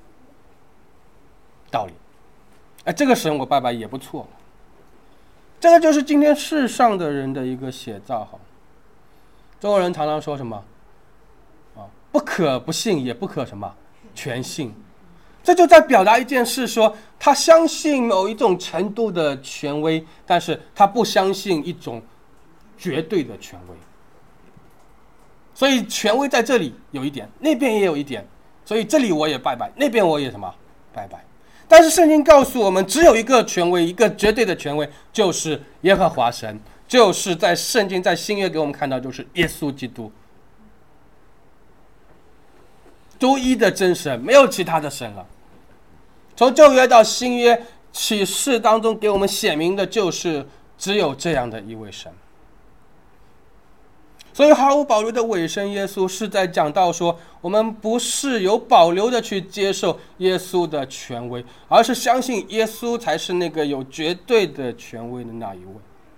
道理。这个神我拜拜也不错。这个就是今天世上的人的一个写照哈。中国人常常说什么不可不信，也不可什么全信。这就在表达一件事，说他相信某一种程度的权威，但是他不相信一种绝对的权威。所以权威在这里有一点，那边也有一点，所以这里我也拜拜，那边我也什么拜拜。但是圣经告诉我们，只有一个权威，一个绝对的权威，就是耶和华神，就是在圣经在新约给我们看到，就是耶稣基督，独一的真神，没有其他的神了。从旧约到新约，启示当中给我们显明的就是只有这样的一位神。所以毫无保留的委身耶稣，是在讲到说，我们不是有保留的去接受耶稣的权威，而是相信耶稣才是那个有绝对的权威的那一位。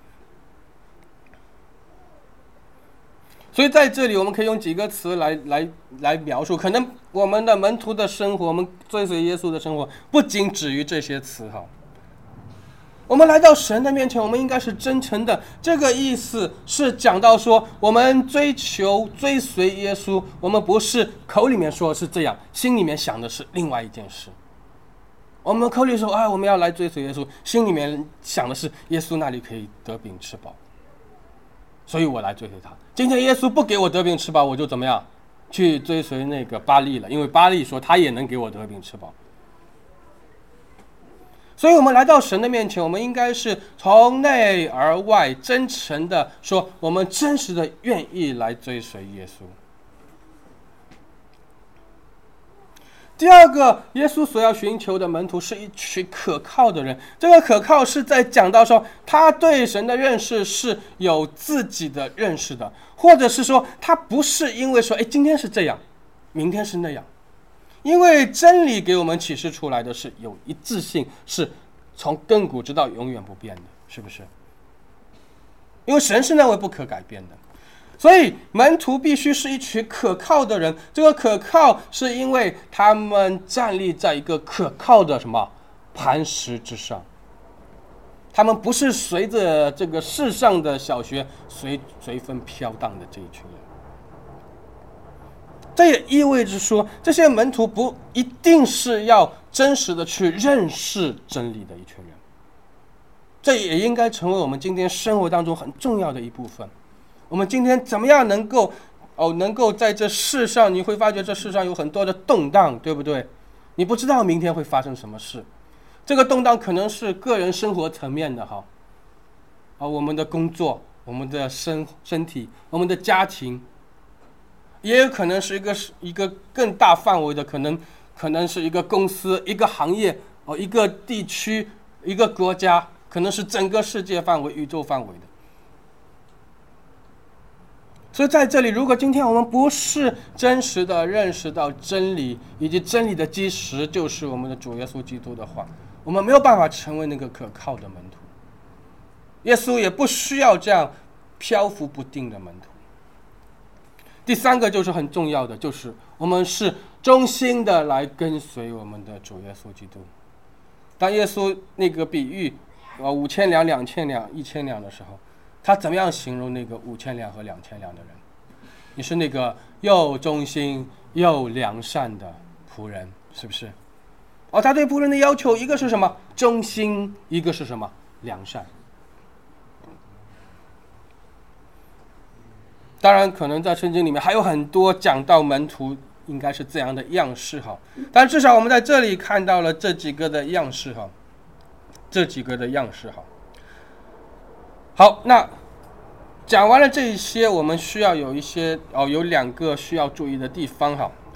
所以在这里我们可以用几个词来描述，可能我们的门徒的生活，我们追随耶稣的生活不仅止于这些词哈。我们来到神的面前，我们应该是真诚的。这个意思是讲到说，我们追随耶稣，我们不是口里面说是这样，心里面想的是另外一件事。我们口里说我们要来追随耶稣，心里面想的是耶稣那里可以得饼吃饱。 所以我来追随他。今天耶稣不给我得饼吃饱，我就怎么样去追随那个巴力了，因为巴力说他也能给我得饼吃饱。所以我们来到神的面前，我们应该是从内而外真诚的说，我们真实的愿意来追随耶稣。第二个，耶稣所要寻求的门徒是一群可靠的人。这个可靠是在讲到说，他对神的认识是有自己的认识的，或者是说，他不是因为说，今天是这样，明天是那样。因为真理给我们启示出来的是有一致性，是从亘古直到永远不变的，是不是？因为神是那位不可改变的。所以门徒必须是一群可靠的人，这个可靠是因为他们站立在一个可靠的什么磐石之上，他们不是随着这个世上的小学随风飘荡的这一群人。这也意味着说，这些门徒不一定是要真实的去认识真理的一群人，这也应该成为我们今天生活当中很重要的一部分。我们今天怎么样能够在这世上，你会发觉这世上有很多的动荡，对不对？你不知道明天会发生什么事，这个动荡可能是个人生活层面的我们的工作，我们的身体，我们的家庭，也有可能是一个更大范围的，可能是一个公司、一个行业、一个地区、一个国家，可能是整个世界范围、宇宙范围的。所以在这里，如果今天我们不是真实的认识到真理，以及真理的基石就是我们的主耶稣基督的话，我们没有办法成为那个可靠的门徒。耶稣也不需要这样漂浮不定的门徒。第三个就是很重要的，就是我们是忠心的来跟随我们的主耶稣基督。当耶稣那个比喻5000两、2000两、1000两的时候，他怎么样形容那个5000两和2000两的人？你是那个又忠心又良善的仆人，是不是？他对仆人的要求，一个是什么？忠心，一个是什么？良善。当然可能在圣经里面还有很多讲到门徒应该是这样的样式但至少我们在这里看到了这几个的样式好，那讲完了这一些，我们需要有2个需要注意的地方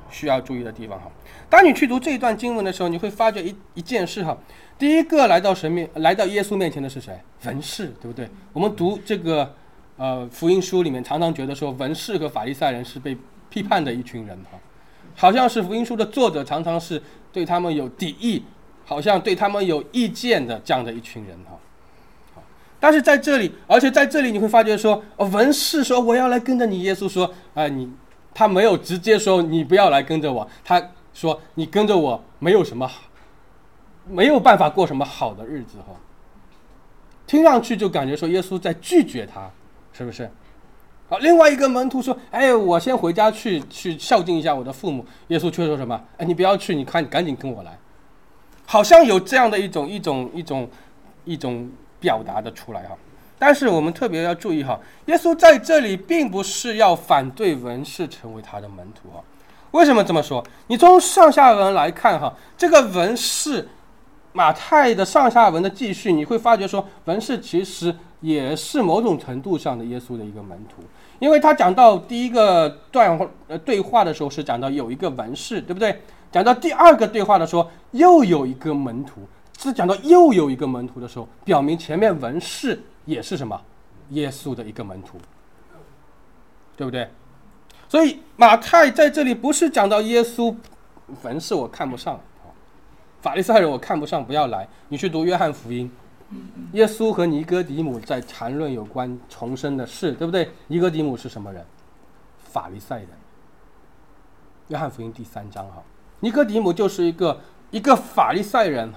当你去读这一段经文的时候，你会发觉一件事第一个来到耶稣面前的是谁？文士，对不对？我们读这个福音书里面常常觉得说，文士和法利赛人是被批判的一群人好像是福音书的作者常常是对他们有敌意，好像对他们有意见的这样的一群人但是在这里，而且在这里你会发觉说，文士说我要来跟着你，耶稣说他没有直接说你不要来跟着我，他说你跟着我没有办法过什么好的日子听上去就感觉说耶稣在拒绝他，是不是？好，另外一个门徒说我先回家去孝敬一下我的父母，耶稣却说什么？你不要去，你赶紧跟我来，好像有这样的一种表达的出来但是我们特别要注意耶稣在这里并不是要反对文士成为他的门徒为什么这么说？你从上下文来看这个文士，马太的上下文的记叙，你会发觉说文士其实也是某种程度上的耶稣的一个门徒，因为他讲到第一个对话的时候是讲到有一个文士，对不对？讲到第二个对话的时候又有一个门徒，是讲到又有一个门徒的时候，表明前面文士也是什么？耶稣的一个门徒，对不对？所以马太在这里不是讲到耶稣文士我看不上，法利赛人我看不上，不要来。你去读约翰福音，耶稣和尼哥底母在谈论有关重生的事，对不对？尼哥底母是什么人？法利赛人。约翰福音第3章尼哥底母就是一个法利赛人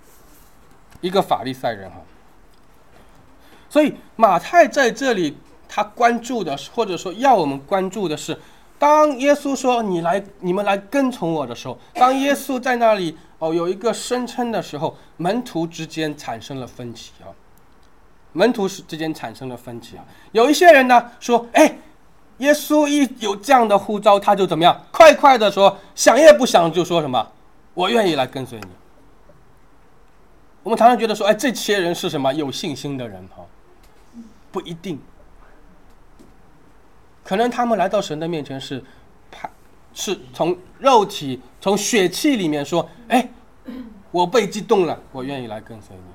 所以马太在这里他关注的，或者说要我们关注的是，当耶稣说你们来跟从我的时候，当耶稣在那里有一个声称的时候，门徒之间产生了分歧门徒之间产生了分歧啊。有一些人呢说，耶稣一有这样的呼召，他就怎么样，快快的说，想也不想就说什么，我愿意来跟随你。我们常常觉得说，这些人是什么有信心的人哈？不一定，可能他们来到神的面前是从肉体、从血气里面说，我被激动了，我愿意来跟随你。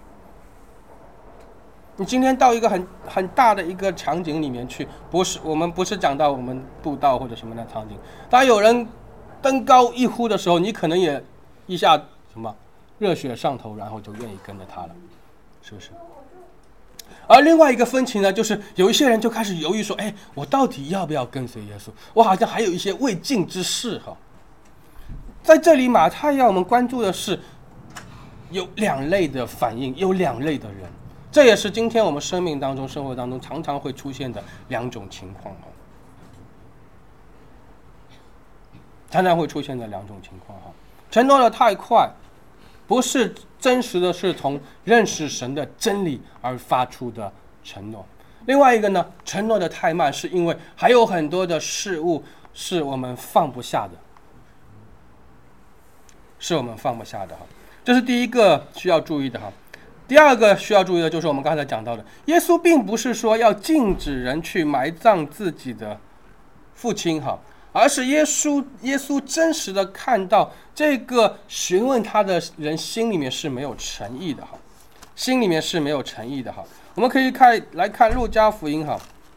你今天到一个很大的一个场景里面去，我们不是讲到我们布道或者什么的场景，当有人登高一呼的时候，你可能也一下什么热血上头，然后就愿意跟着他了，是不是？而另外一个分歧呢，就是有一些人就开始犹豫说，我到底要不要跟随耶稣？我好像还有一些未尽之事哈。在这里马太要我们关注的是有两类的反应，有两类的人，这也是今天我们生命当中、生活当中常常会出现的两种情况哈。常常会出现的两种情况哈。承诺的太快，不是真实的是从认识神的真理而发出的承诺。另外一个呢，承诺的太慢，是因为还有很多的事物是我们放不下的，是我们放不下的哈。这是第一个需要注意的哈。第二个需要注意的就是我们刚才讲到的，耶稣并不是说要禁止人去埋葬自己的父亲哈，而是耶稣真实的看到这个询问他的人心里面是没有诚意的哈，心里面是没有诚意的哈。我们可以来看路加福音哈，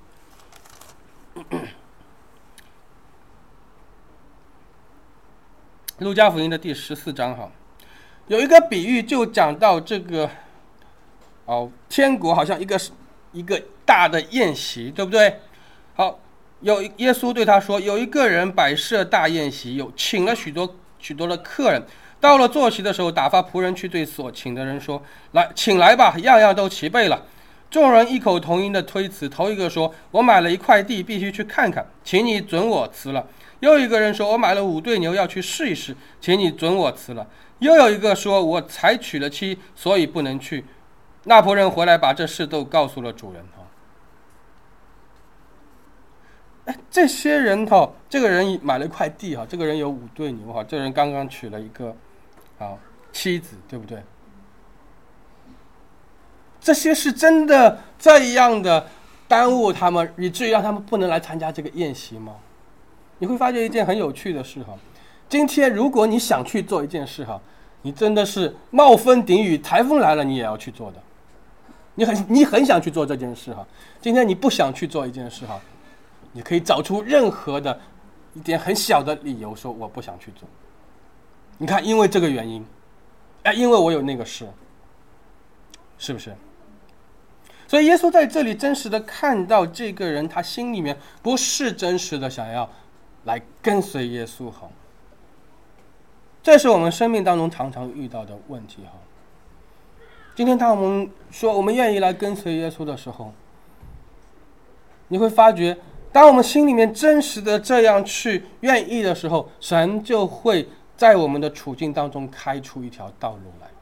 路加福音的第14章哈，有一个比喻就讲到这个天国好像一个大的宴席，对不对？好，耶稣对他说，有一个人摆设大宴席，请了许多的客人。到了坐席的时候，打发仆人去对所请的人说，来，请来吧，样样都齐备了。众人异口同音的推辞，头一个说，我买了一块地，必须去看看，请你准我辞了。又一个人说，我买了5对牛，要去试一试，请你准我辞了。又有一个说，我才娶了妻，所以不能去。那仆人回来，把这事都告诉了主人。这些人这个人买了一块地这个人有5对牛这个人刚刚娶了一个妻子，对不对？这些是真的这样的耽误他们，以至于让他们不能来参加这个宴席吗？你会发现一件很有趣的事今天如果你想去做一件事你真的是冒风顶雨，台风来了你也要去做的。你很想去做这件事今天你不想去做一件事你可以找出任何的一点很小的理由说我不想去做。你看，因为这个原因，因为我有那个事，是不是？所以耶稣在这里真实的看到这个人他心里面不是真实的想要来跟随耶稣这是我们生命当中常常遇到的问题今天当我们说我们愿意来跟随耶稣的时候，你会发觉当我们心里面真实的这样去愿意的时候，神就会在我们的处境当中开出一条道路来。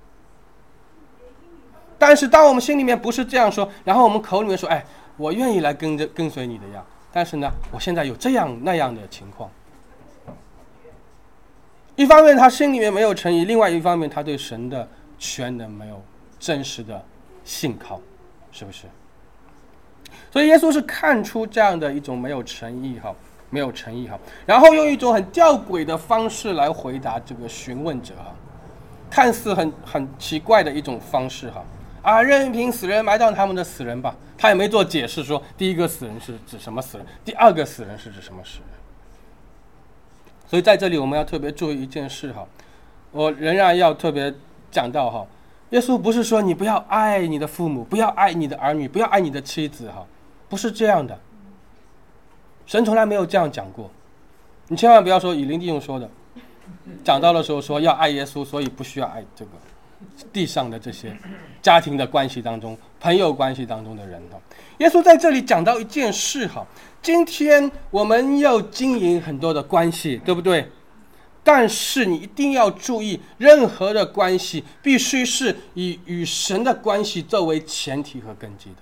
但是当我们心里面不是这样说，然后我们口里面说我愿意来跟随你的呀，但是呢我现在有这样那样的情况，一方面他心里面没有诚意，另外一方面他对神的全能没有真实的信靠，是不是？所以耶稣是看出这样的一种没有诚意然后用一种很吊诡的方式来回答这个询问者看似很奇怪的一种方式任凭死人埋葬他们的死人吧。他也没做解释说第一个死人是指什么死人，第二个死人是指什么死人。所以在这里我们要特别注意一件事我仍然要特别讲到耶稣不是说你不要爱你的父母，不要爱你的儿女，不要爱你的妻子不是这样的。神从来没有这样讲过。你千万不要说以林弟兄说的，讲到的时候说要爱耶稣，所以不需要爱这个地上的这些家庭的关系当中、朋友关系当中的人耶稣在这里讲到一件事今天我们要经营很多的关系，对不对？ 但是你一定要注意，任何的关系必须是以与神的关系作为前提和根基的。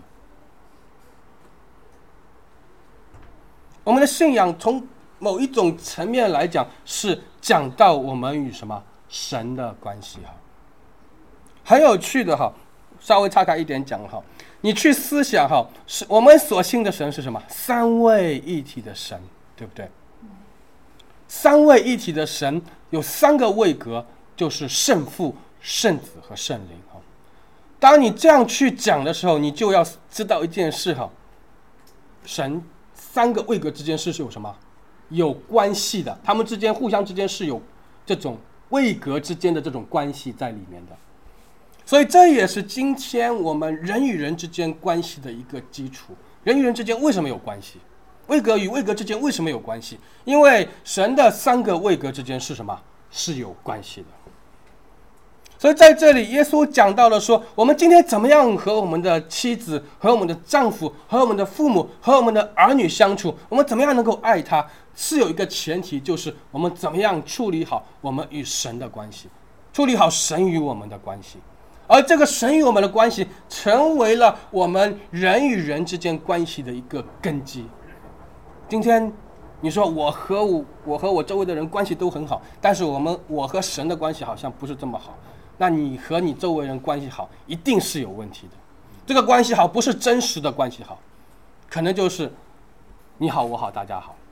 我们的信仰从某一种层面来讲，是讲到我们与什么神的关系哈。很有趣的哈，稍微岔开一点讲哈，你去思想哈，是我们所信的神是什么？三位一体的神，对不对？三位一体的神有三个位格，就是圣父、圣子和圣灵哈。当你这样去讲的时候，你就要知道一件事哈，神三个位格之间是有什么？有关系的，他们互相之间是有这种位格之间的这种关系在里面的。所以这也是今天我们人与人之间关系的一个基础。人与人之间为什么有关系？位格与位格之间为什么有关系？因为神的三个位格之间是什么？是有关系的。所以在这里耶稣讲到了说，我们今天怎么样和我们的妻子、和我们的丈夫、和我们的父母、和我们的儿女相处，我们怎么样能够爱他，是有一个前提，就是我们怎么样处理好我们与神的关系，处理好神与我们的关系。而这个神与我们的关系成为了我们人与人之间关系的一个根基。今天你说我和我周围的人关系都很好，但是我和神的关系好像不是这么好，那你和你周围人关系好一定是有问题的。这个关系好不是真实的关系好，可能就是你好我好大家好，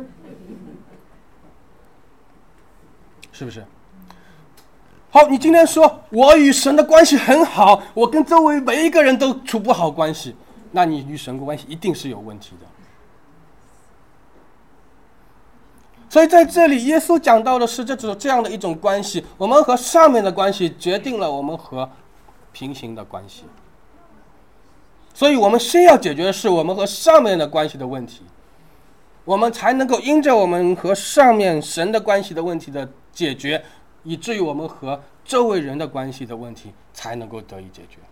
是不是？好，你今天说我与神的关系很好，我跟周围每一个人都处不好关系，那你与神的关系一定是有问题的。所以在这里耶稣讲到的是这样的一种关系，我们和上面的关系决定了我们和平行的关系。所以我们先要解决的是我们和上面的关系的问题，我们才能够因着我们和上面神的关系的问题的解决，以至于我们和周围人的关系的问题才能够得以解决。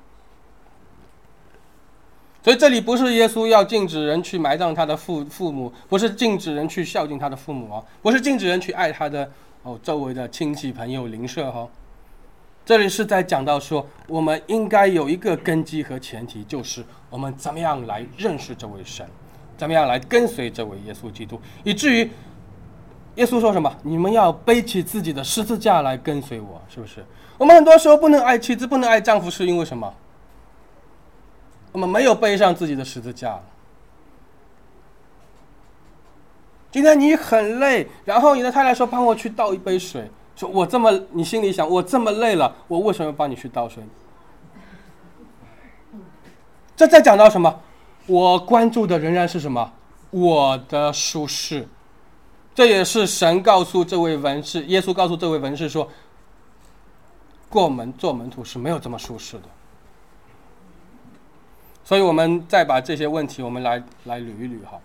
所以这里不是耶稣要禁止人去埋葬他的父母，不是禁止人去孝敬他的父母哦，不是禁止人去爱他的周围的亲戚朋友邻舍哦。这里是在讲到说，我们应该有一个根基和前提，就是我们怎么样来认识这位神，怎么样来跟随这位耶稣基督，以至于耶稣说什么？你们要背起自己的十字架来跟随我，是不是？我们很多时候不能爱妻子，不能爱丈夫，是因为什么？我们没有背上自己的十字架。今天你很累，然后你的太太说帮我去倒一杯水，说你心里想我这么累了，我为什么帮你去倒水？这在讲到什么？我关注的仍然是什么？我的舒适。这也是神告诉这位文士，耶稣告诉这位文士说，做门徒是没有这么舒适的。所以我们再把这些问题我们来捋一捋哈。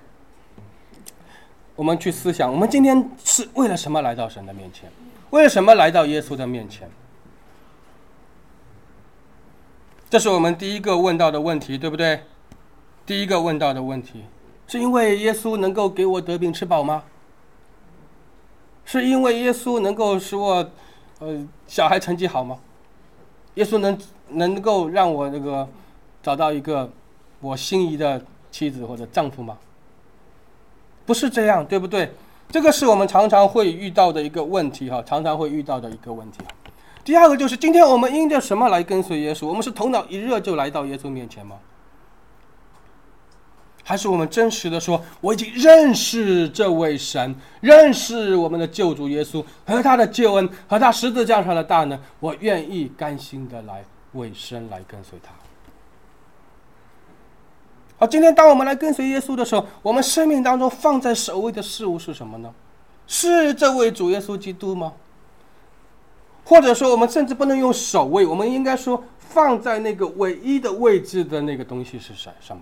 我们去思想，我们今天是为了什么来到神的面前？为了什么来到耶稣的面前？这是我们第一个问到的问题，对不对？第一个问到的问题，是因为耶稣能够给我得饼吃饱吗？是因为耶稣能够使我小孩成绩好吗？耶稣能够让我找到一个我心仪的妻子或者丈夫吗？不是这样，对不对？这个是我们常常会遇到的一个问题哈，常常会遇到的一个问题。第二个就是，今天我们因着什么来跟随耶稣？我们是头脑一热就来到耶稣面前吗？还是我们真实的说，我已经认识这位神，认识我们的救主耶稣和他的救恩和他十字架上的大能，我愿意甘心的来委身来跟随他。好，今天当我们来跟随耶稣的时候，我们生命当中放在首位的事物是什么呢？是这位主耶稣基督吗？或者说我们甚至不能用首位，我们应该说放在那个唯一的位置的那个东西是什么？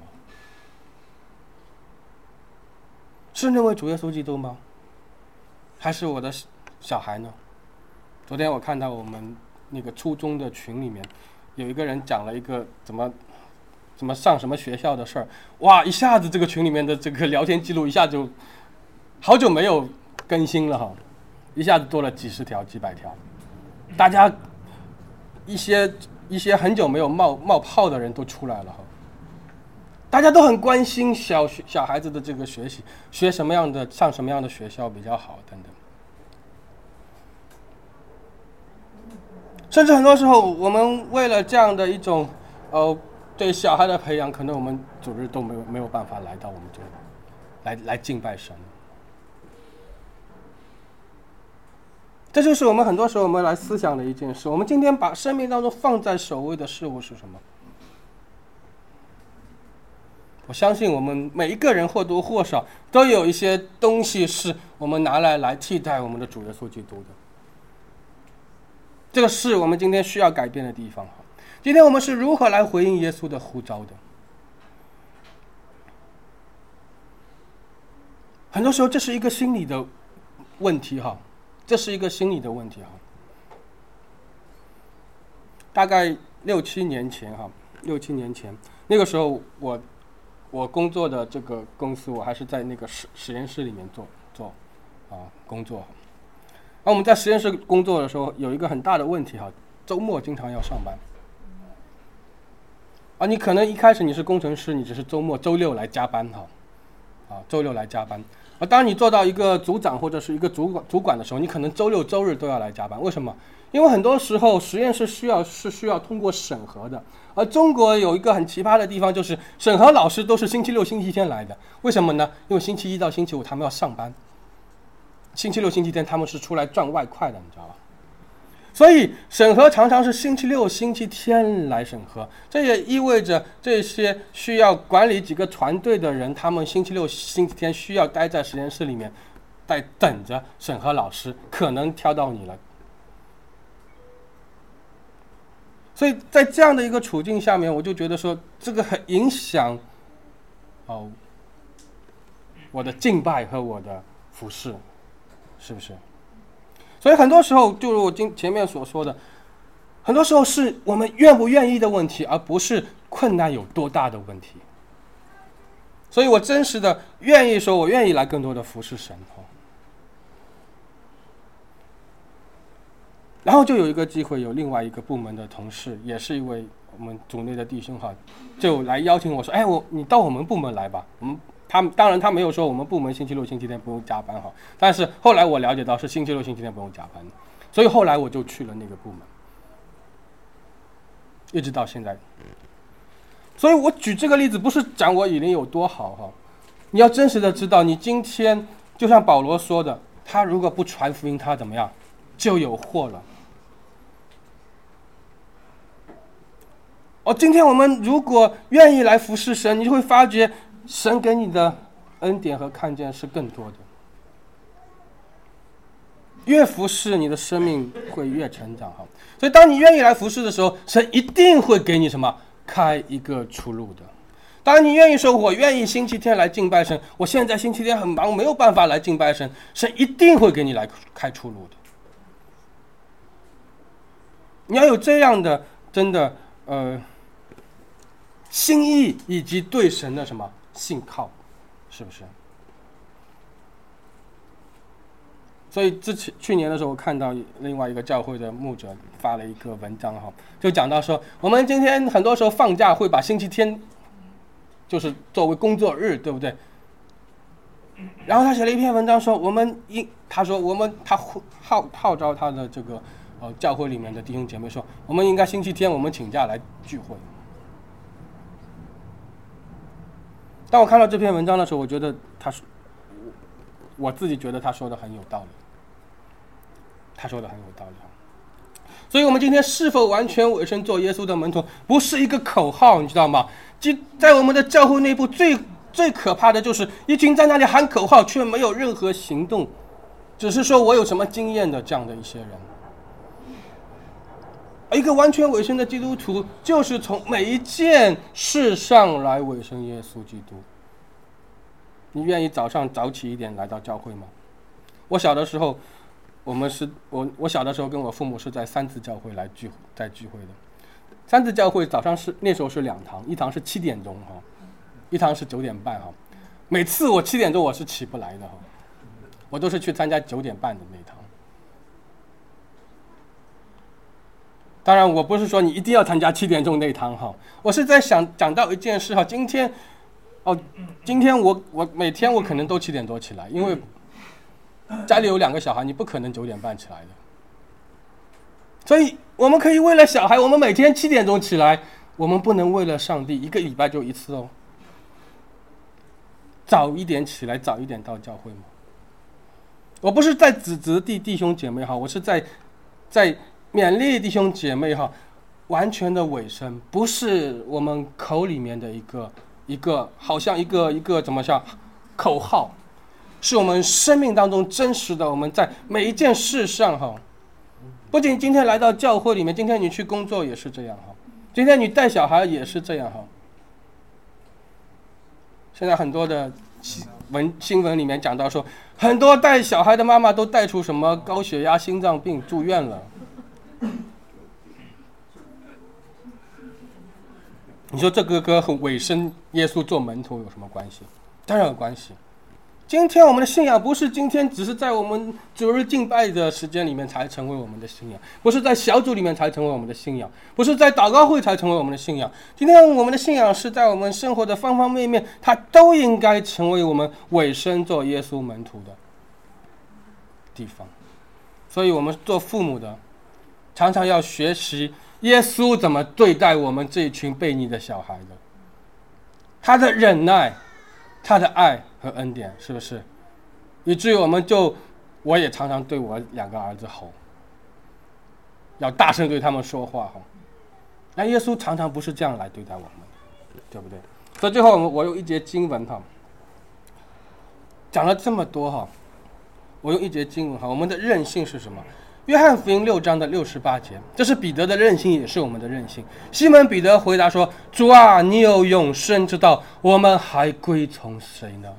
是那位主耶稣基督吗？还是我的小孩呢？昨天我看到我们那个初中的群里面有一个人讲了一个怎么上什么学校的事儿，哇，一下子这个群里面的这个聊天记录一下就好久没有更新了哈。 一下子多了几十条、几百条，大家一些很久没有冒泡的人都出来了，大家都很关心小孩子的这个学习，学什么样的、上什么样的学校比较好等等。甚至很多时候，我们为了这样的一种对小孩的培养，可能我们主日都没有办法来到我们这里来敬拜神。这就是我们很多时候我们来思想的一件事。我们今天把生命当中放在首位的事物是什么？我相信我们每一个人或多或少都有一些东西是我们拿来替代我们的主耶稣基督的。这个是我们今天需要改变的地方。今天我们是如何来回应耶稣的呼召的？很多时候这是一个心理的问题哈，这是一个心理的问题哈。大概6、7年前那个时候我工作的这个公司，我还是在那个实验室里面做工作。我们在实验室工作的时候，有一个很大的问题哈，周末经常要上班。你可能一开始你是工程师，你只是周六来加班周六来加班。当你做到一个组长或者是一个主管的时候，你可能周六周日都要来加班。为什么？因为很多时候实验室需要通过审核的。而中国有一个很奇葩的地方，就是审核老师都是星期六、星期天来的。为什么呢？因为星期一到星期五他们要上班，星期六、星期天他们是出来赚外快的，你知道吧？所以审核常常是星期六、星期天来审核。这也意味着这些需要管理几个团队的人，他们星期六、星期天需要待在实验室里面，在等着审核老师可能挑到你了。所以在这样的一个处境下面，我就觉得说这个很影响我的敬拜和我的服事，是不是？所以很多时候就如我前面所说的，很多时候是我们愿不愿意的问题，而不是困难有多大的问题。所以我真实的愿意说，我愿意来更多的服事神。然后就有一个机会，有另外一个部门的同事，也是一位我们组内的弟兄就来邀请我说：“你到我们部门来吧。”当然他没有说我们部门星期六、星期天不用加班但是后来我了解到是星期六、星期天不用加班，所以后来我就去了那个部门，一直到现在。所以我举这个例子不是讲我以灵有多好你要真实的知道，你今天就像保罗说的，他如果不传福音，他怎么样就有祸了。今天我们如果愿意来服侍神，你就会发觉神给你的恩典和看见是更多的。越服侍，你的生命会越成长所以当你愿意来服侍的时候，神一定会给你什么？开一个出路的。当你愿意说我愿意星期天来敬拜神，我现在星期天很忙没有办法来敬拜神，神一定会给你来开出路的。你要有这样的真的心意以及对神的什么信靠，是不是？所以去年的时候，我看到另外一个教会的牧者发了一个文章就讲到说，我们今天很多时候放假会把星期天就是作为工作日，对不对？然后他写了一篇文章说，他号召他的这个教会里面的弟兄姐妹说，我们应该星期天我们请假来聚会。当我看到这篇文章的时候，我觉得我自己觉得他说的很有道理，所以我们今天是否完全委身做耶稣的门徒，不是一个口号，你知道吗？在我们的教会内部最可怕的就是一群在那里喊口号却没有任何行动，只是说我有什么经验的这样的一些人。一个完全委身的基督徒，就是从每一件事上来委身耶稣基督。你愿意早上早起一点来到教会吗？我小的时候，我小的时候跟我父母是在三字教会聚会的。三字教会早上那时候是2堂，一堂是7点钟一堂是9点半每次我7点钟我是起不来的我都是去参加9点半的那一堂。 当然，我不是说你一定要参加7点钟内堂哈，我是在讲到一件事哈。今天我每天我可能都7点多起来，因为家里有2个小孩，你不可能9点半起来的。所以我们可以为了小孩，我们每天7点钟起来，我们不能为了上帝1个礼拜就一次哦。早一点起来，早一点到教会吗？我不是在指责弟兄姐妹哈，我是在勉励弟兄姐妹哈，完全的委身，不是我们口里面的一个好像一个怎么说口号，是我们生命当中真实的。我们在每一件事上哈，不仅今天来到教会里面，今天你去工作也是这样哈，今天你带小孩也是这样哈。现在很多的新闻里面讲到说，很多带小孩的妈妈都带出什么高血压、心脏病住院了。你说这个和委身耶稣做门徒有什么关系？当然有关系。今天我们的信仰不是今天只是在我们主日敬拜的时间里面才成为我们的信仰，不是在小组里面才成为我们的信仰，不是在祷告会才成为我们的信仰。今天我们的信仰是在我们生活的方方面面，它都应该成为我们委身做耶稣门徒的地方。所以我们做父母的常常要学习耶稣怎么对待我们这一群悖逆的小孩的，他的忍耐，他的爱和恩典，是不是？以至于我也常常对我2个儿子吼，要大声对他们说话吼。那耶稣常常不是这样来对待我们，对不对？所以最后我用一节经文哈，讲了这么多哈，我用一节经文哈，我们的韧性是什么？约翰福音6章的68节，这是彼得的韧性，也是我们的韧性。西门彼得回答说：“主啊，你有永生之道，我们还归从谁呢？”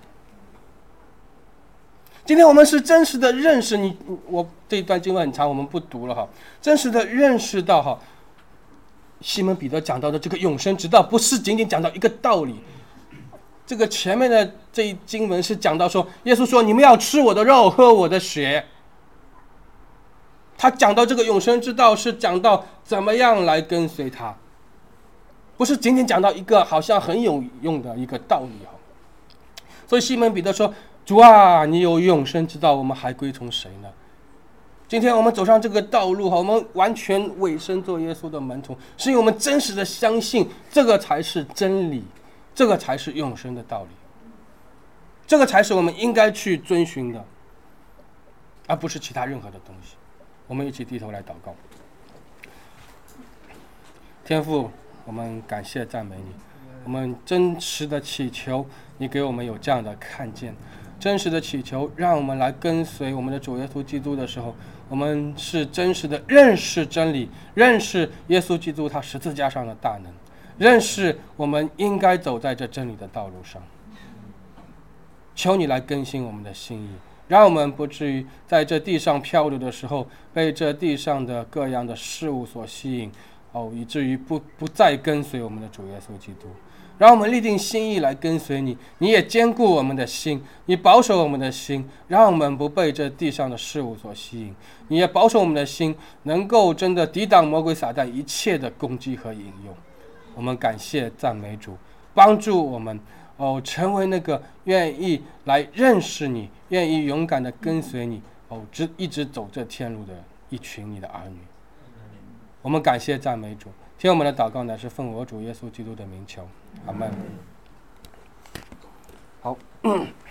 今天我们是真实的认识你，我这一段经文很长，我们不读了哈。真实的认识到哈，西门彼得讲到的这个永生之道，不是仅仅讲到一个道理。这个前面的这一经文是讲到说，耶稣说：“你们要吃我的肉，喝我的血。”他讲到这个永生之道，是讲到怎么样来跟随他，不是仅仅讲到一个好像很有用的一个道理。所以西门彼得说：“主啊，你有永生之道，我们还归从谁呢？”今天我们走上这个道路，我们完全委身做耶稣的门徒，是因为我们真实的相信这个才是真理，这个才是永生的道理，这个才是我们应该去遵循的，而不是其他任何的东西。我们一起低头来祷告。天父，我们感谢赞美你，我们真实的祈求你给我们有这样的看见，真实的祈求让我们来跟随我们的主耶稣基督的时候，我们是真实的认识真理，认识耶稣基督他十字架上的大能，认识我们应该走在这真理的道路上。求你来更新我们的心意，让我们不至于在这地上漂流的时候被这地上的各样的事物所吸引，以至于不再跟随我们的主耶稣基督。让我们立定心意来跟随你，你也坚固我们的心，你保守我们的心，让我们不被这地上的事物所吸引，你也保守我们的心能够真的抵挡魔鬼撒旦一切的攻击和引诱。我们感谢赞美主，帮助我们成为那个愿意来认识你，愿意勇敢的跟随你，一直走这天路的一群你的儿女。我们感谢赞美主，听我们的祷告乃是奉我主耶稣基督的名求，阿们。好。